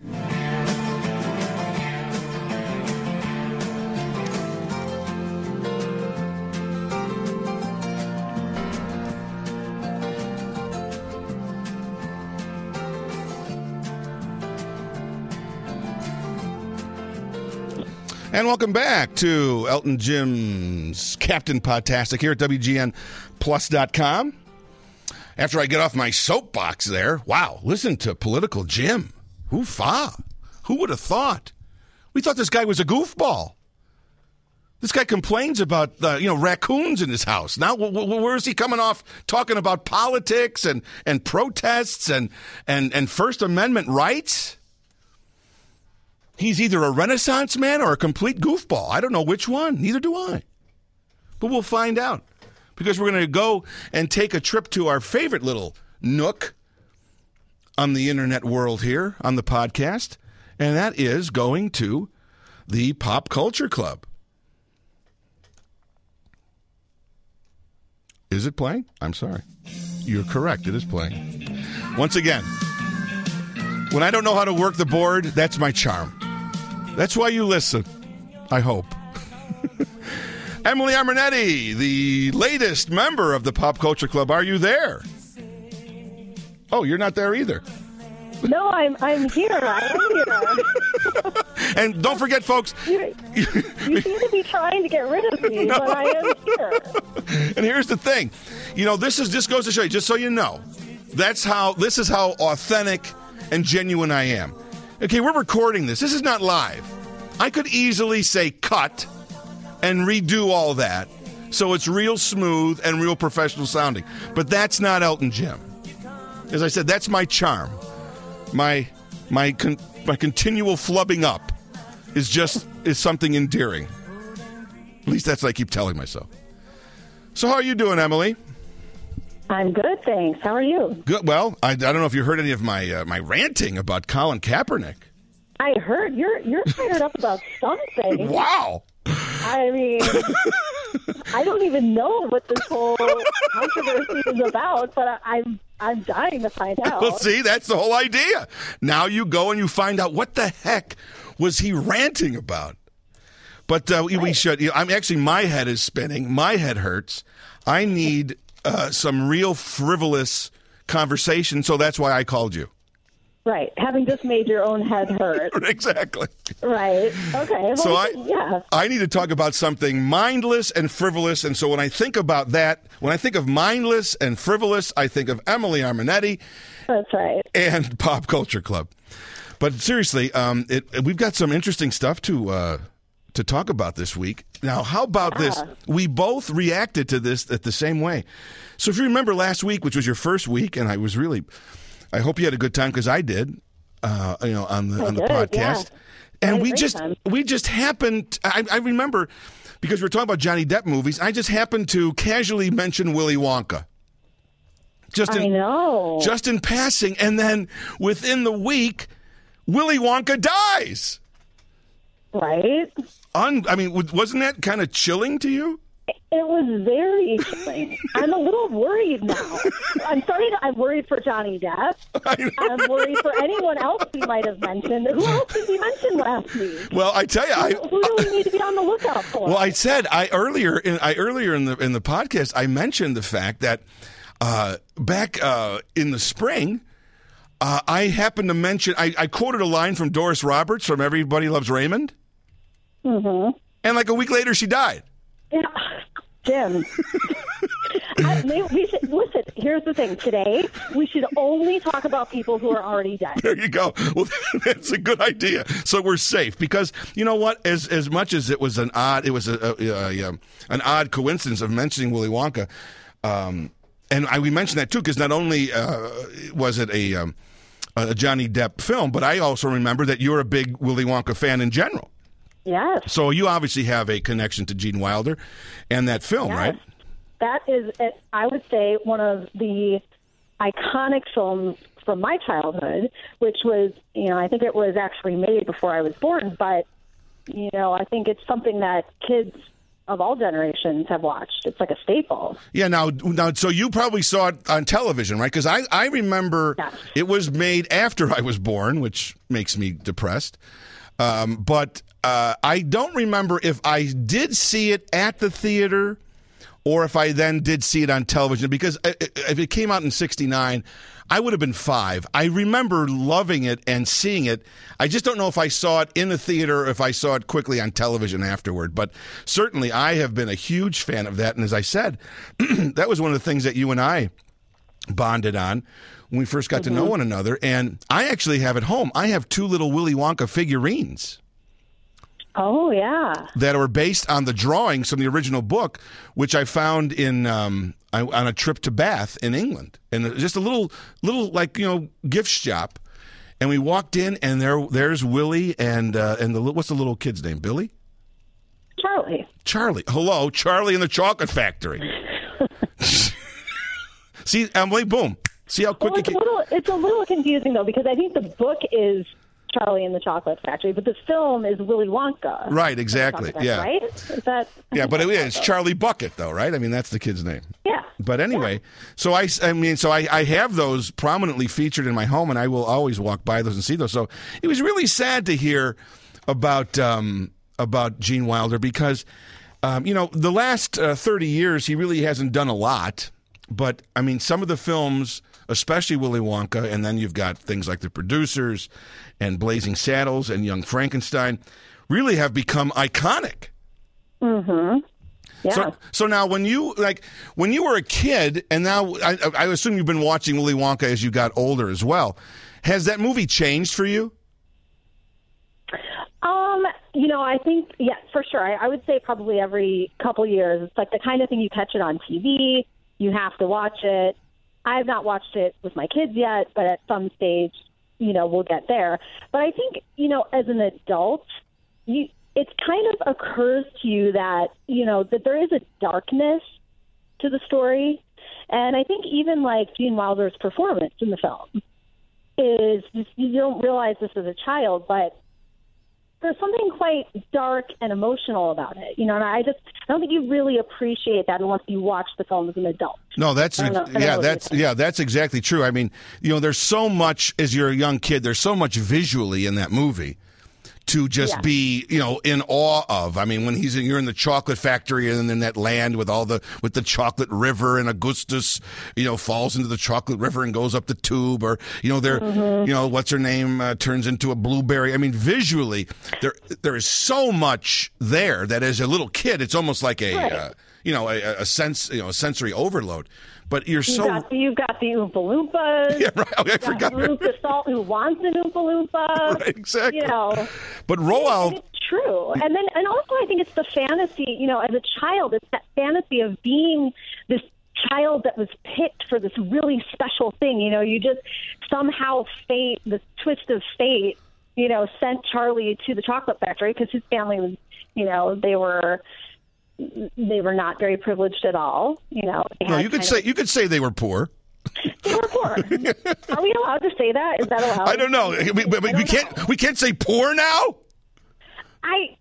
And welcome back to Elton Jim's Captain Podtastic here at WGNPlus.com. After I get off my soapbox there, wow, listen to Political Jim. Hoo-fa. Who would have thought? We thought this guy was a goofball. This guy complains about raccoons in his house. Now, where is he coming off talking about politics and protests and First Amendment rights? He's either a Renaissance man or a complete goofball. I don't know which one. Neither do I. But we'll find out because we're going to go and take a trip to our favorite little nook on the internet world here on the podcast, and that is going to the Pop Culture Club. Is it playing? I'm sorry. You're correct. It is playing. Once again, when I don't know how to work the board, that's my charm. That's why you listen, I hope. Emily Armanetti, the latest member of the Pop Culture Club. Are you there? Oh, you're not there either. No, I'm here. I am here. And don't forget, folks. You seem to be trying to get rid of me, no. But I am here. And here's the thing. This goes to show you, just so you know, this is how authentic and genuine I am. Okay, we're recording this. This is not live. I could easily say cut and redo all that so it's real smooth and real professional sounding. But that's not Elton Jim. As I said, that's my charm. My continual flubbing up is something endearing. At least that's what I keep telling myself. So how are you doing, Emily? I'm good, thanks. How are you? Good. Well, I don't know if you heard any of my ranting about Colin Kaepernick. I heard you're fired up about something. Wow. I mean, I don't even know what this whole controversy is about, but I'm dying to find out. Well, see, that's the whole idea. Now you go and you find out what the heck was he ranting about. But we should. My head is spinning. My head hurts. I need some real frivolous conversation, so that's why I called you. Right. Having just made your own head hurt. Exactly. Right. Okay. Well, so I need to talk about something mindless and frivolous, and so when I think about that, when I think of mindless and frivolous, I think of Emily Armanetti. That's right. And Pop Culture Club. But seriously, we've got some interesting stuff to talk about this week. Now, how about this? We both reacted to this at the same way. So if you remember last week, which was your first week, and I hope you had a good time because I did, on the podcast. Yeah. And we just happened, I remember, because we're talking about Johnny Depp movies, I just happened to casually mention Willy Wonka. Just in passing. And then within the week, Willy Wonka dies. Right? I mean, wasn't that kind of chilling to you? It was very chilling. I'm a little worried now. I'm worried for Johnny Depp. I'm worried for anyone else he might have mentioned. Who else did he mention last week? Well, I tell you, who do we need to be on the lookout for? Well, I said earlier in the podcast, I mentioned the fact that back in the spring, I happened to mention I quoted a line from Doris Roberts from Everybody Loves Raymond, and like a week later, she died. Yeah, Jim. We should listen. Here's the thing. Today, we should only talk about people who are already dead. There you go. Well, that's a good idea. So we're safe because you know what? As much as it was an odd coincidence of mentioning Willy Wonka, and we mentioned that too because not only was it a Johnny Depp film, but I also remember that you're a big Willy Wonka fan in general. Yes. So you obviously have a connection to Gene Wilder and that film, yes. right? That is, I would say, one of the iconic films from my childhood, which was, I think it was actually made before I was born, but, I think it's something that kids of all generations have watched. It's like a staple. Yeah, now, so you probably saw it on television, right? Because I remember It was made after I was born, which makes me depressed. But I don't remember if I did see it at the theater or if I then did see it on television, because if it came out in '69, I would have been 5. I remember loving it and seeing it. I just don't know if I saw it in the theater or if I saw it quickly on television afterward. But certainly I have been a huge fan of that. And as I said, that was one of the things that you and I bonded on when we first got to know one another. And I actually have at home, I have 2 little Willy Wonka figurines. Oh, yeah. That are based on the drawings from the original book, which I found in on a trip to Bath in England. And just a little like, gift shop. And we walked in, and there's Willy and what's the little kid's name? Billy? Charlie. Hello, Charlie and the Chocolate Factory. See, Emily, boom. See how quick it's a little confusing, though, because I think the book is Charlie and the Chocolate Factory, but the film is Willy Wonka. Right, exactly. Yeah. Right? Is that? Yeah, but it's Charlie Bucket, though, right? I mean, that's the kid's name. Yeah. But anyway, so I have those prominently featured in my home, and I will always walk by those and see those. So it was really sad to hear about Gene Wilder because, the last 30 years, he really hasn't done a lot. But, I mean, some of the films, especially Willy Wonka, and then you've got things like The Producers and Blazing Saddles and Young Frankenstein, really have become iconic. Mm-hmm. Yeah. So now when you were a kid, and now I assume you've been watching Willy Wonka as you got older as well, has that movie changed for you? I think, yeah, for sure. I would say probably every couple years. It's like the kind of thing you catch it on TV. You have to watch it. I have not watched it with my kids yet, but at some stage, we'll get there. But I think, as an adult, it kind of occurs to you that, that there is a darkness to the story. And I think even like Gene Wilder's performance in the film is, you don't realize this as a child, but there's something quite dark and emotional about it, and I don't think you really appreciate that unless you watch the film as an adult. No, that's exactly true. I mean, there's so much as you're a young kid. There's so much visually in that movie to just be, in awe of. I mean, when you're in the chocolate factory and in that land with the chocolate river, and Augustus, falls into the chocolate river and goes up the tube, or what's her name turns into a blueberry. I mean, visually, there is so much there that as a little kid, it's almost like a sensory overload. But you've got the Oompa Loompas. Yeah, right. I forgot. Luke the Salt who wants an Oompa Loompa. Right, exactly. But Roald. It's true, and also I think it's the fantasy. As a child, it's that fantasy of being this child that was picked for this really special thing. You just somehow the twist of fate, sent Charlie to the chocolate factory because his family was, they were not very privileged at all. No, you could say they were poor. They were poor. Are we allowed to say that? Is that allowed? I don't know. We can't say poor now.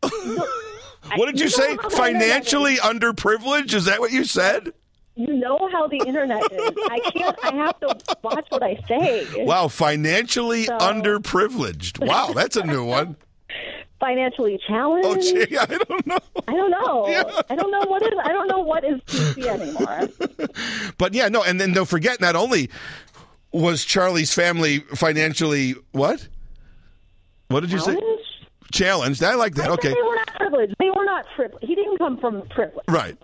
What did you say? how the Financially underprivileged? Is that what you said? You know how the internet is. I have to watch what I say. Wow, financially underprivileged. Wow, that's a new one. Financially challenged. Oh, gee, I don't know. Yeah. I don't know what is PC anymore. But yeah, no, and then don't forget, not only was Charlie's family financially what? What did you say? Challenged. I like that. Okay. They were not privileged. They were not privileged. He didn't come from privilege. Right.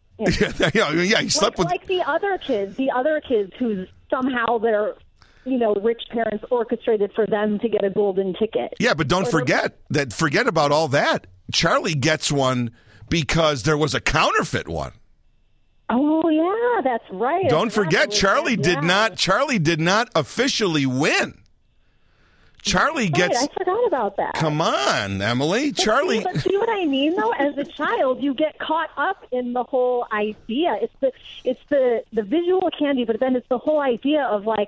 Yeah, he slept with like the other kids who somehow their rich parents orchestrated for them to get a golden ticket. Yeah, but don't forget about all that. Charlie gets one because there was a counterfeit one. Oh yeah, that's right. Don't forget, Charlie did not officially win. Charlie gets. I forgot about that. Come on, Emily. Charlie. But see what I mean, though. As a child, you get caught up in the whole idea. It's the visual candy, but then it's the whole idea of like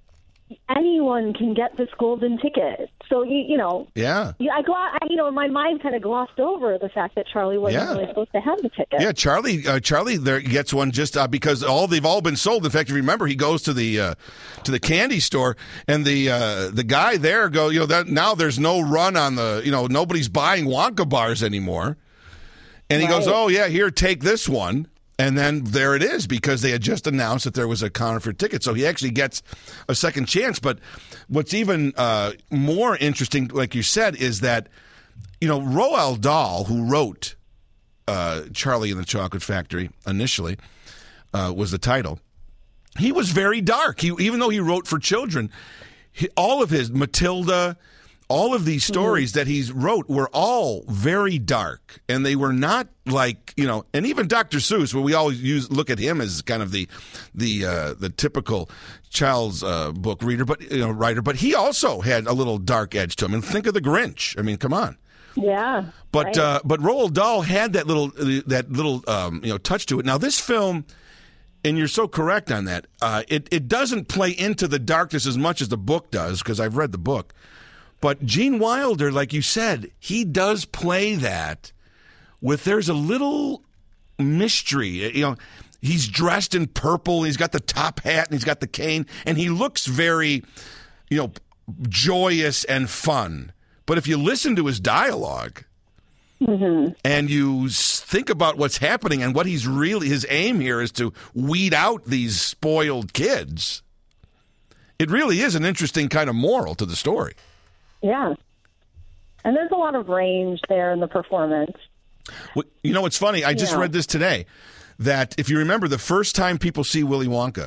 anyone can get this golden ticket. So Yeah. My mind kind of glossed over the fact that Charlie wasn't really supposed to have the ticket. Yeah, Charlie there gets one just because they've all been sold. In fact, if you remember, he goes to the candy store, and the guy there goes, that now there's no run on the, nobody's buying Wonka bars anymore, and he goes, oh yeah, here, take this one. And then there it is, because they had just announced that there was a counterfeit ticket. So he actually gets a second chance. But what's even more interesting, like you said, is that, Roald Dahl, who wrote Charlie and the Chocolate Factory initially, was the title. He was very dark. Even though he wrote for children, all of his Matilda, all of these stories that he's wrote were all very dark, and they were not like, and even Dr. Seuss, where we always look at him as kind of the typical child's book reader, but writer, but he also had a little dark edge to him. And think of the Grinch. I mean, come on. Yeah. But Roald Dahl had that little touch to it. Now this film, and you're so correct on that, it doesn't play into the darkness as much as the book does, because I've read the book. But Gene Wilder, like you said, he does play that there's a little mystery. He's dressed in purple, he's got the top hat, and he's got the cane, and he looks very, joyous and fun. But if you listen to his dialogue and you think about what's happening and what his aim here is to weed out these spoiled kids, it really is an interesting kind of moral to the story. Yeah. And there's a lot of range there in the performance. Well, it's funny. I just read this today, that if you remember the first time people see Willy Wonka,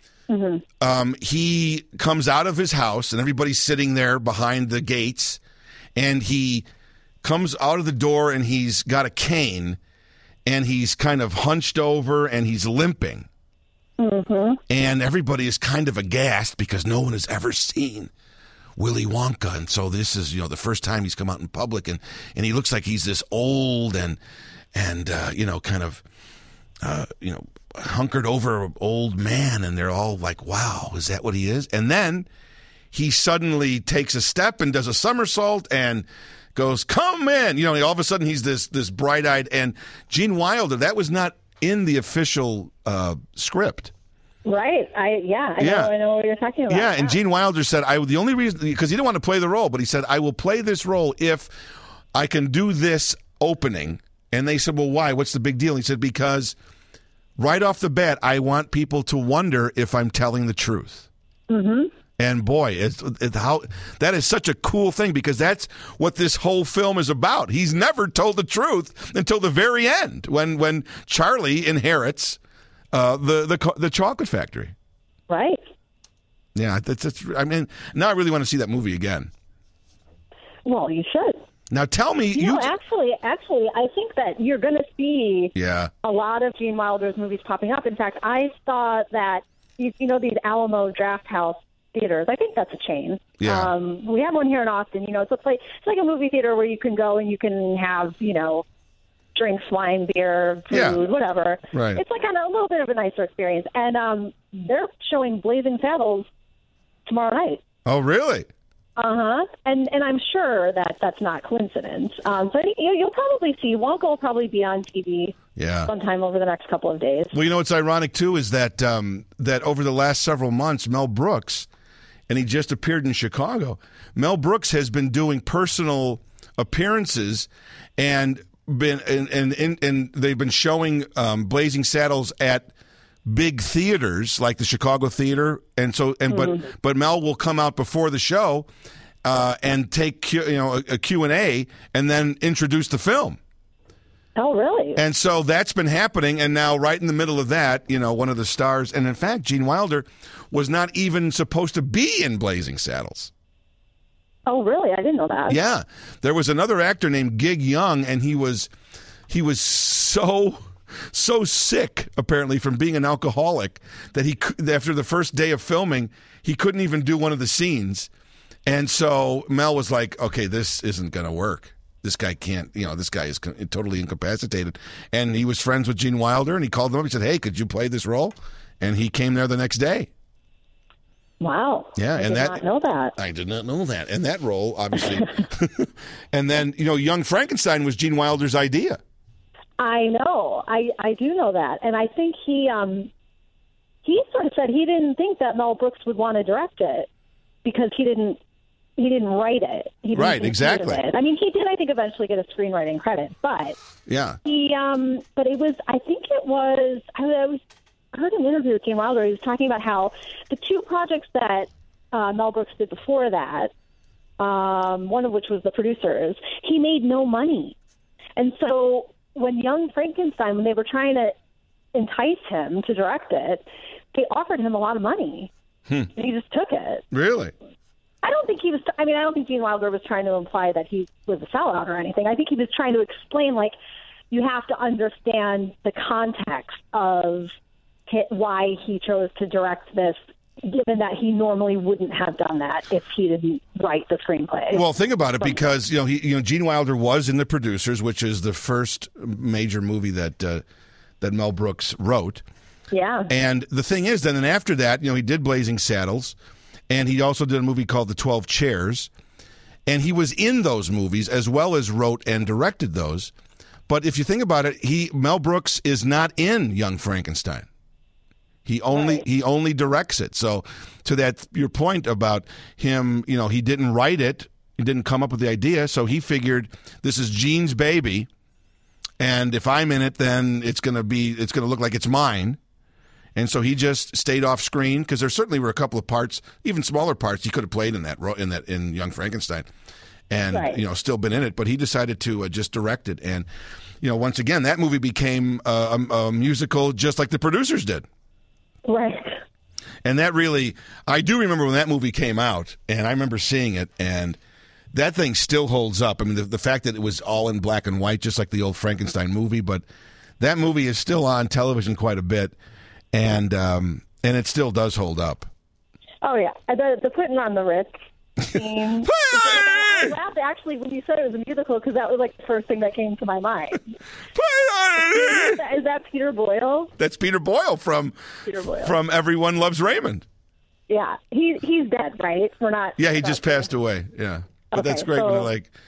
he comes out of his house and everybody's sitting there behind the gates, and he comes out of the door and he's got a cane and he's kind of hunched over and he's limping. And everybody is kind of aghast because no one has ever seen Willy Wonka, and so this is the first time he's come out in public, and he looks like he's this old and kind of hunkered over old man, and they're all like, wow, is that what he is? And then he suddenly takes a step and does a somersault and goes, come in, all of a sudden he's this bright-eyed. And Gene Wilder, that was not in the official script. Right. I know what you're talking about. Yeah, and Gene Wilder said, the only reason, because he didn't want to play the role, but he said, I will play this role if I can do this opening. And they said, well, why? What's the big deal? He said, because right off the bat, I want people to wonder if I'm telling the truth. And boy, that is such a cool thing, because that's what this whole film is about. He's never told the truth until the very end, when Charlie inherits the chocolate factory. Right. Yeah, that's. I mean, now I really want to see that movie again. Well, you should. Now tell me, actually, I think that you're going to see a lot of Gene Wilder's movies popping up. In fact, I saw that these Alamo Drafthouse theaters. I think that's a chain. Yeah. We have one here in Austin. It's like a movie theater where you can go and you can have drinks, wine, beer, food, whatever. Right. It's like kind of a little bit of a nicer experience. And they're showing Blazing Saddles tomorrow night. Oh, really? And I'm sure that that's not coincidence. So I think you'll probably see Wonka will probably be on TV sometime over the next couple of days. Well, you know what's ironic too is that that over the last several months, Mel Brooks, and he just appeared in Chicago. Mel Brooks has been doing personal appearances and they've been showing Blazing Saddles at big theaters like the Chicago Theater, but Mel will come out before the show and take a Q&A and then introduce the film. Oh, really? And so that's been happening, and now right in the middle of that, one of the stars, and in fact, Gene Wilder was not even supposed to be in Blazing Saddles. Oh, really? I didn't know that. Yeah. There was another actor named Gig Young, and he was so sick, apparently, from being an alcoholic that after the first day of filming, he couldn't even do one of the scenes. And so Mel was like, okay, this isn't going to work. This guy can't, this guy is totally incapacitated. And he was friends with Gene Wilder, and he called him up. He said, hey, could you play this role? And he came there the next day. Wow. Yeah, I did not know that. I did not know that. And that role, obviously. And then, Young Frankenstein was Gene Wilder's idea. I know. I do know that. And I think he sort of said he didn't think that Mel Brooks would want to direct it because he didn't write it. Right, exactly. I mean, he did, I think, eventually get a screenwriting credit, but yeah, but it was, I heard an interview with Gene Wilder. He was talking about how the two projects that Mel Brooks did before that, one of which was The Producers, he made no money. And so when Young Frankenstein, when they were trying to entice him to direct it, they offered him a lot of money. And he just took it. Really? I don't think Gene Wilder was trying to imply that he was a sellout or anything. I think he was trying to explain, you have to understand the context of why he chose to direct this, given that he normally wouldn't have done that if he didn't write the screenplay. Well, think about it, because Gene Wilder was in The Producers, which is the first major movie that Mel Brooks wrote. Yeah. And the thing is, then after that, he did Blazing Saddles, and he also did a movie called The 12 Chairs, and he was in those movies as well as wrote and directed those. But if you think about it, Mel Brooks is not in Young Frankenstein. He only directs it. So to your point about him, he didn't write it. He didn't come up with the idea. So he figured this is Gene's baby. And if I'm in it, then it's going to look like it's mine. And so he just stayed off screen, because there certainly were a couple of parts, even smaller parts, he could have played in Young Frankenstein, and still been in it. But he decided to just direct it. And once again, that movie became a musical, just like The Producers did. Right. And that really, I do remember when that movie came out, and I remember seeing it, and that thing still holds up. I mean, the fact that it was all in black and white, just like the old Frankenstein movie, but that movie is still on television quite a bit, and it still does hold up. Oh, yeah. The putting on the Ritz scene. I laughed, actually, when you said it was a musical, because that was the first thing that came to my mind. Is that Peter Boyle? That's Peter Boyle from Everyone Loves Raymond. Yeah. He's dead, right? We're not. Yeah, he just passed away. Yeah. But that's great when they're like,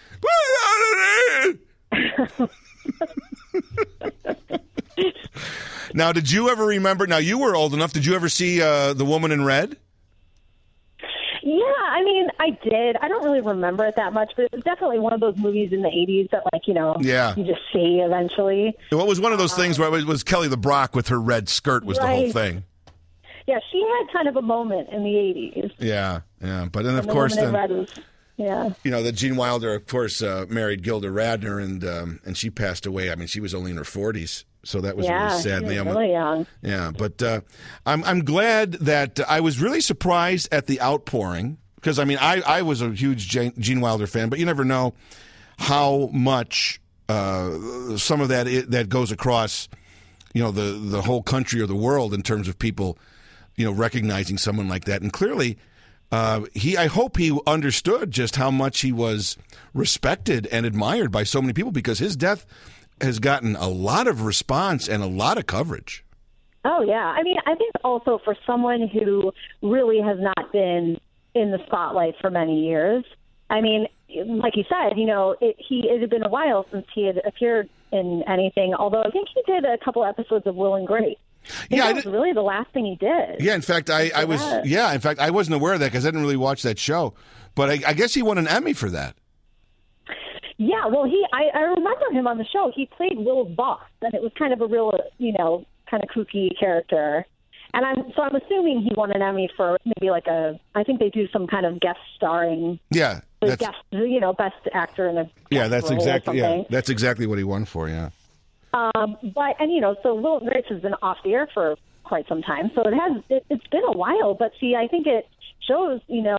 Now, did you ever remember? Now, you were old enough. Did you ever see The Woman in Red? Yeah, I mean, I did. I don't really remember it that much, but it was definitely one of those movies in the 80s that, you just see eventually. Well, it was one of those things where it was Kelly LeBrock with her red skirt was the whole thing. Yeah, she had kind of a moment in the 80s. Yeah. But then, of course, that Gene Wilder, of course, married Gilda Radner, and she passed away. I mean, she was only in her 40s. So that was really sad. She was really young. Yeah, but I'm glad that I was really surprised at the outpouring, because I mean I was a huge Gene Wilder fan, but you never know how much some of that goes across, the whole country or the world in terms of people, recognizing someone like that. And clearly, I hope he understood just how much he was respected and admired by so many people, because his death has gotten a lot of response and a lot of coverage. Oh, yeah. I mean, I think also for someone who really has not been in the spotlight for many years. I mean, like you said, it had been a while since he had appeared in anything, although I think he did a couple episodes of Will and Grace. That was really the last thing he did. Yeah, in fact, I wasn't aware of that because I didn't really watch that show. But I guess he won an Emmy for that. Yeah, well, I remember him on the show. He played Will's boss, and it was kind of a real, kind of kooky character. And I'm assuming he won an Emmy for maybe I think they do some kind of guest starring. Yeah. Best actor in a that's exactly what he won for. Yeah. So Will and Grace has been off the air for quite some time, so it's been a while. But see, I think it shows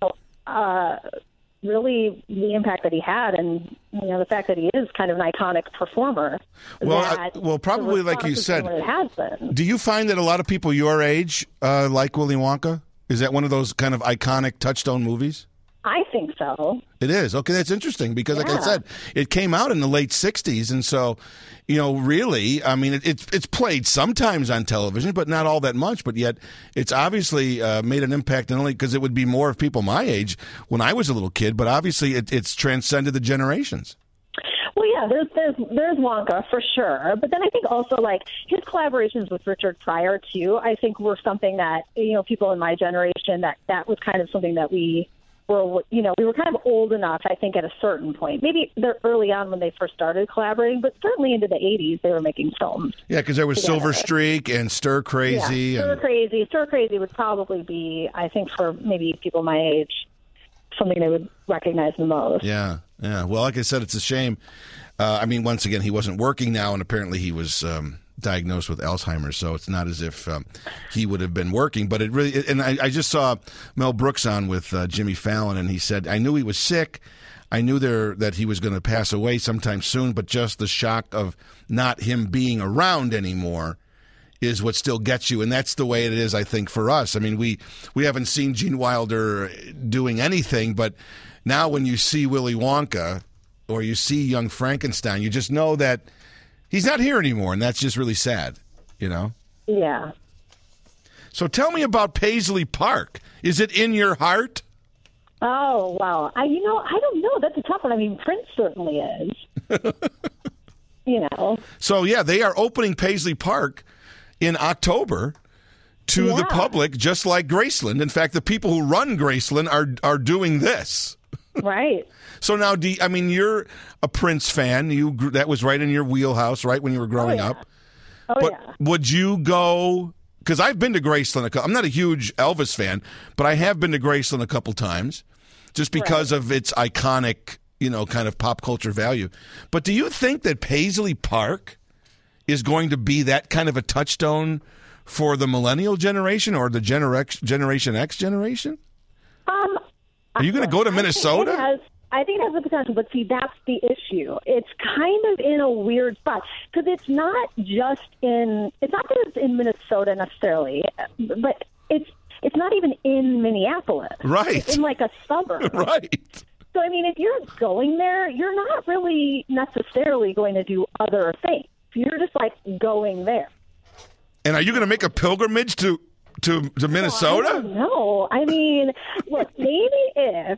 really the impact that he had, and the fact that he is kind of an iconic performer. Well, probably like you said, it has been. Do you find that a lot of people your age like Willy Wonka? Is that one of those kind of iconic touchstone movies? I think so. It is. Okay, that's interesting because, like I said, it came out in the late 60s. And so, really, I mean, it's played sometimes on television, but not all that much. But yet it's obviously made an impact, not only because it would be more of people my age when I was a little kid, but obviously it's transcended the generations. Well, yeah, there's Wonka for sure, but then I think also his collaborations with Richard Pryor too. I think were something that people in my generation that was kind of something that we were kind of old enough. I think at a certain point, maybe they're early on when they first started collaborating, but certainly into the 80s they were making films. Yeah, because there was together. Silver Streak and Stir Crazy. Yeah, Stir Crazy would probably be, I think, for maybe people my age, something they would recognize the most. Yeah. Well, like I said, it's a shame. Once again, he wasn't working now, and apparently he was diagnosed with Alzheimer's, so it's not as if he would have been working. But I just saw Mel Brooks on with Jimmy Fallon, and he said, I knew he was sick. I knew that he was going to pass away sometime soon, but just the shock of not him being around anymore is what still gets you, and that's the way it is, I think, for us. I mean, we haven't seen Gene Wilder doing anything, but now when you see Willy Wonka or you see Young Frankenstein, you just know that he's not here anymore, and that's just really sad, Yeah. So tell me about Paisley Park. Is it in your heart? Oh, wow. I don't know. That's a tough one. I mean, Prince certainly is. So, yeah, they are opening Paisley Park in October to the public, just like Graceland. In fact, the people who run Graceland are doing this. Right. So now, you're a Prince fan. That was right in your wheelhouse, right, when you were growing up. But would you go? Because I've been to Graceland. I'm not a huge Elvis fan, but I have been to Graceland a couple times, just because of its iconic, kind of pop culture value. But do you think that Paisley Park is going to be that kind of a touchstone for the millennial generation or the Generation X generation? Are you going to go to Minnesota? I think it has the potential, but see, that's the issue. It's kind of in a weird spot because it's not that it's in Minnesota necessarily, but it's not even in Minneapolis. Right. It's in a suburb. Right. So, if you're going there, you're not really necessarily going to do other things. You're just going there. And are you going to make a pilgrimage to Minnesota? I don't know. Look, maybe if,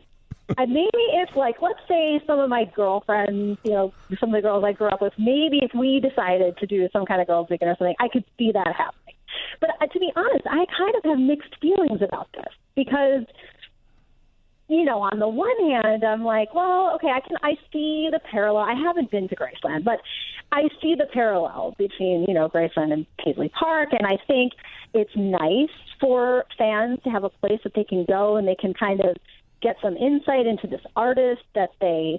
let's say some of my girlfriends, some of the girls I grew up with, maybe if we decided to do some kind of girls' weekend or something, I could see that happening. But to be honest, I kind of have mixed feelings about this because, on the one hand, I'm like, well, okay, I see the parallel. I haven't been to Graceland, but I see the parallel between, Graceland and Paisley Park, and I think it's nice for fans to have a place that they can go and they can kind of get some insight into this artist that they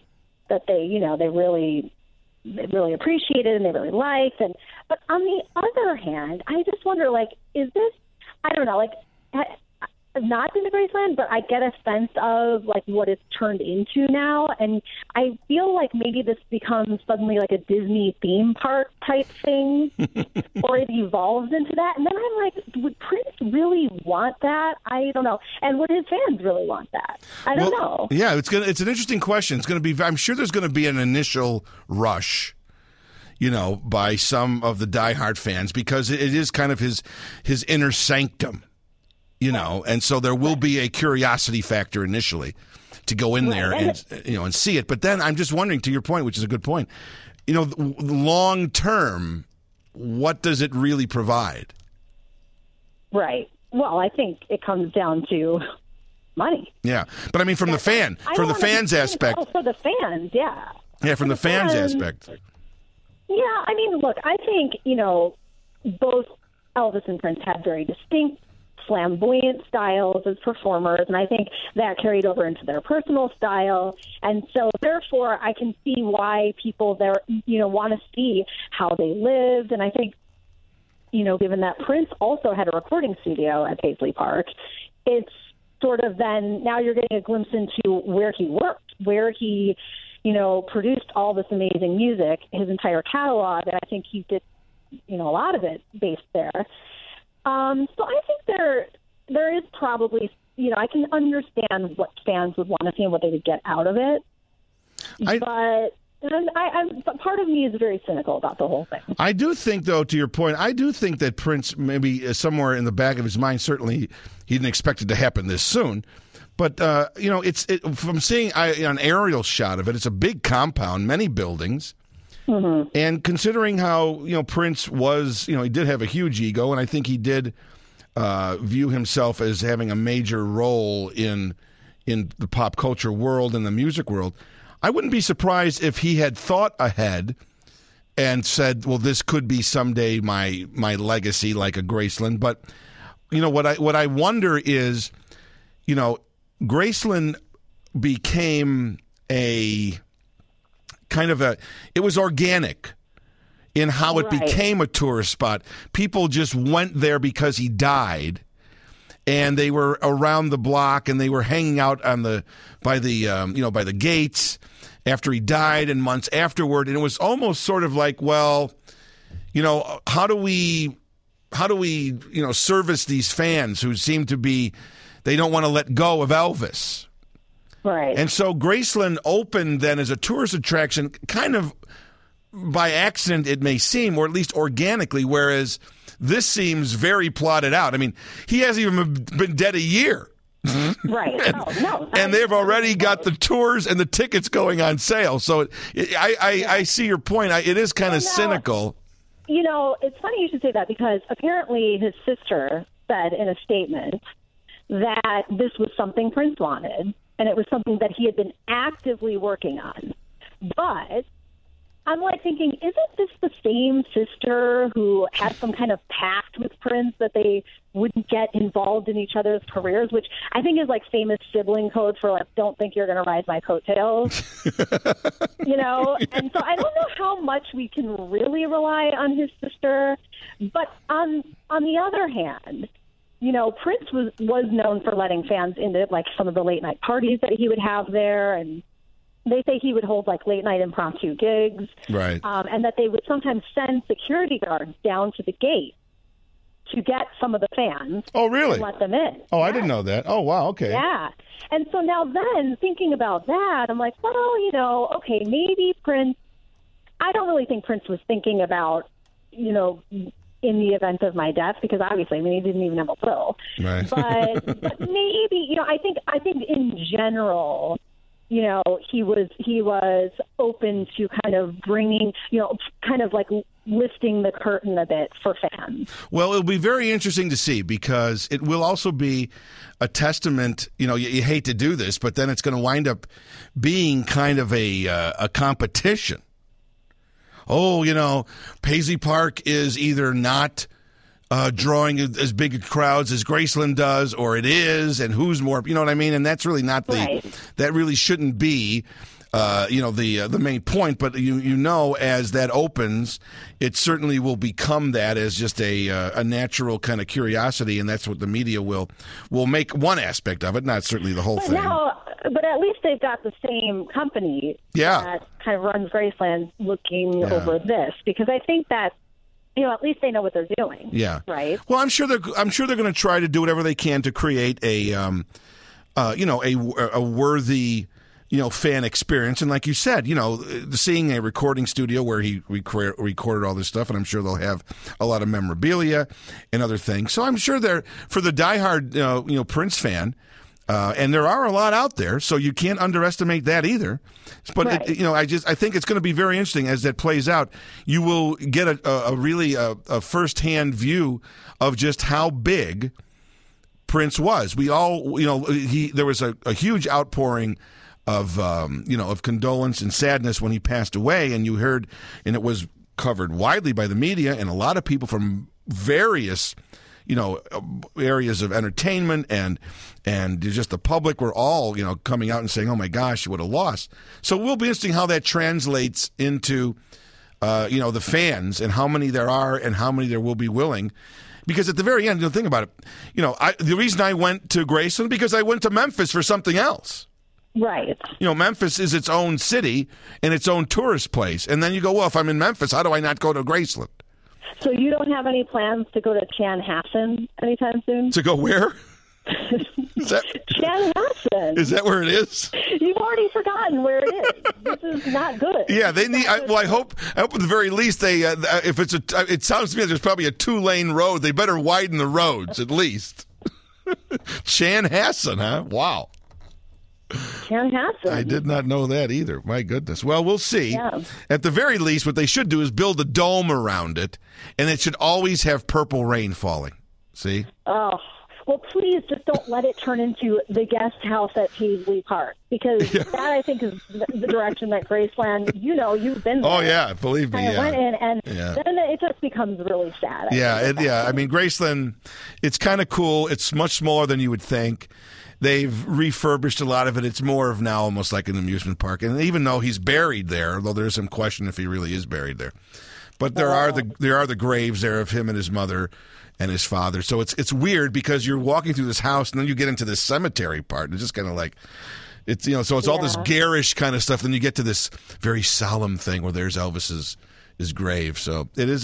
really appreciated and they really liked. But on the other hand, I just wonder, is this? I don't know, I've not been to Graceland, but I get a sense of what it's turned into now, and I feel like maybe this becomes suddenly a Disney theme park type thing, or it evolves into that. And then I'm like, would Prince really want that? I don't know. And would his fans really want that? I don't know. Yeah, it's an interesting question. It's going to be. I'm sure there's going to be an initial rush, by some of the diehard fans because it is kind of his inner sanctum. and so there will be a curiosity factor initially to go in there and see it. But then I'm just wondering, to your point, which is a good point, long term, what does it really provide? Right. Well, I think it comes down to money. Yeah, but I mean, from the fans aspect. Oh, for the fans, yeah. Yeah, from the fans aspect. Yeah, I mean, look, I think both Elvis and Prince had very distinct, flamboyant styles as performers, and I think that carried over into their personal style. And so, therefore, I can see why people there, want to see how they lived. And I think, given that Prince also had a recording studio at Paisley Park, it's sort of then now you're getting a glimpse into where he worked, where he, produced all this amazing music, his entire catalog, and I think he did, a lot of it based there. So I think there is probably, I can understand what fans would want to see and what they would get out of it. But part of me is very cynical about the whole thing. I do think, though, to your point, I do think that Prince, maybe somewhere in the back of his mind, certainly he didn't expect it to happen this soon. But, from seeing an aerial shot of it, it's a big compound, many buildings. Mm-hmm. And considering how, Prince was, he did have a huge ego, and I think he did view himself as having a major role in the pop culture world and the music world. I wouldn't be surprised if he had thought ahead and said, well, this could be someday my legacy, like a Graceland. But, what I wonder is, Graceland became a kind of it was organic in how it became a tourist spot. People just went there because he died, and they were around the block, and they were hanging out by the gates after he died and months afterward. And it was almost sort of like, well, how do we service these fans who seem to be, they don't want to let go of Elvis. Right. And so Graceland opened then as a tourist attraction, kind of by accident it may seem, or at least organically, whereas this seems very plotted out. I mean, he hasn't even been dead a year. Right. And they've already got the tours and the tickets going on sale. So I see your point. It is kind of cynical. It's funny you should say that, because apparently his sister said in a statement that this was something Prince wanted, and it was something that he had been actively working on. But I'm thinking, isn't this the same sister who had some kind of pact with Prince that they wouldn't get involved in each other's careers, which I think is famous sibling code for don't think you're going to ride my coattails, And so I don't know how much we can really rely on his sister. But on the other hand, Prince was known for letting fans into some of the late night parties that he would have there, and they say he would hold late night impromptu gigs, right? And that they would sometimes send security guards down to the gate to get some of the fans. Oh, really? And let them in. Oh, I didn't know that. Oh, wow. Okay. Yeah. And so now then, thinking about that, I'm like, well, okay, maybe Prince. I don't really think Prince was thinking about, in the event of my death, because obviously, he didn't even have a will. Right. But maybe, I think in general, he was open to kind of bringing, lifting the curtain a bit for fans. Well, it'll be very interesting to see, because it will also be a testament. You hate to do this, but then it's going to wind up being kind of a competition. Oh, Paisley Park is either not drawing as big crowds as Graceland does, or it is, and who's more, you know what I mean? And that's really not that really shouldn't be, the main point. But as that opens, it certainly will become that as just a natural kind of curiosity, and that's what the media will make one aspect of it, not certainly the whole thing. But at least they've got the same company that kind of runs Graceland looking over this, because I think that, at least they know what they're doing. Yeah. Right. Well, I'm sure they're going to try to do whatever they can to create a worthy fan experience. And like you said, seeing a recording studio where he recorded all this stuff, and I'm sure they'll have a lot of memorabilia and other things. So I'm sure for the diehard, Prince fan, and there are a lot out there, so you can't underestimate that either. But right. I think it's going to be very interesting as that plays out. You will get a really firsthand view of just how big Prince was. We all, there was a huge outpouring of condolence and sadness when he passed away, and you heard, and it was covered widely by the media and a lot of people from various areas of entertainment and just the public were all, coming out and saying, oh my gosh, what a loss. So it will be interesting how that translates into, the fans and how many there are and how many there will be willing. Because at the very end, think about it. The reason I went to Graceland, because I went to Memphis for something else. Right. Memphis is its own city and its own tourist place. And then you go, well, if I'm in Memphis, how do I not go to Graceland? So you don't have any plans to go to Chanhassen anytime soon? To go where? Chanhassen. Is that where it is? You've already forgotten where it is. This is not good. Yeah, they need. I hope at the very least they. If it's it sounds to me like there's probably a 2-lane road. They better widen the roads at least. Chanhassen, huh? Wow. Chanhassen. I did not know that either. My goodness. Well, we'll see. Yeah. At the very least, what they should do is build a dome around it, and it should always have purple rain falling. See? Oh, well, please just don't let it turn into the guest house at Paisley Park, because that, I think, is the direction that Graceland, you've been there. Oh, yeah, believe me. Went in, and then it just becomes really sad. I mean, Graceland, it's kind of cool. It's much smaller than you would think. They've refurbished a lot of it. It's more of now almost like an amusement park. And even though he's buried there, though there's some question if he really is buried there, but there are the graves there of him and his mother and his father. So it's weird because you're walking through this house and then you get into this cemetery part. And it's just kind of like it's so it's all this garish kind of stuff. Then you get to this very solemn thing where there's Elvis's grave. So it's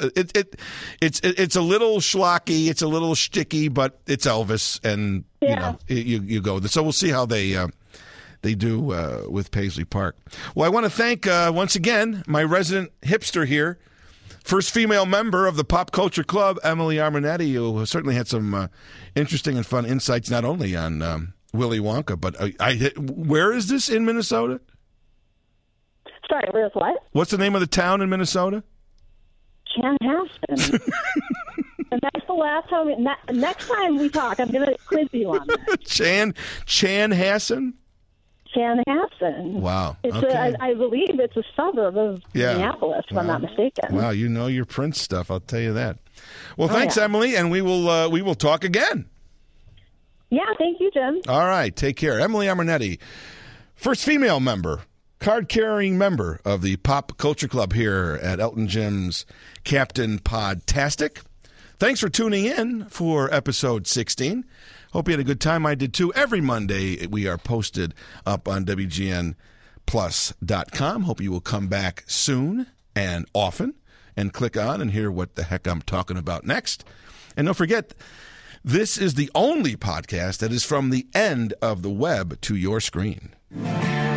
a little schlocky, it's a little shticky, but it's Elvis, and you go. So we'll see how they do with Paisley Park. Well, I want to thank once again my resident hipster here, first female member of the Pop Culture Club, Emily Armanetti, who certainly had some interesting and fun insights not only on Willy Wonka, but where is this in Minnesota? Sorry, where's what? What's the name of the town in Minnesota? Chanhassen. And that's the last time. Next time we talk, I'm going to quiz you on that. Chanhassen? Chanhassen. Wow. It's okay. I believe it's a suburb of Minneapolis, if I'm not mistaken. Wow, you know your Prince stuff, I'll tell you that. Well, thanks, Emily, and we will talk again. Yeah, thank you, Jim. All right, take care. Emily Armanetti, first female member, card-carrying member of the Pop Culture Club here at Elton Jim's Captain Podtastic. Thanks for tuning in for episode 16. Hope you had a good time. I did too. Every Monday we are posted up on WGNplus.com. Hope you will come back soon and often and click on and hear what the heck I'm talking about next. And don't forget, this is the only podcast that is from the end of the web to your screen.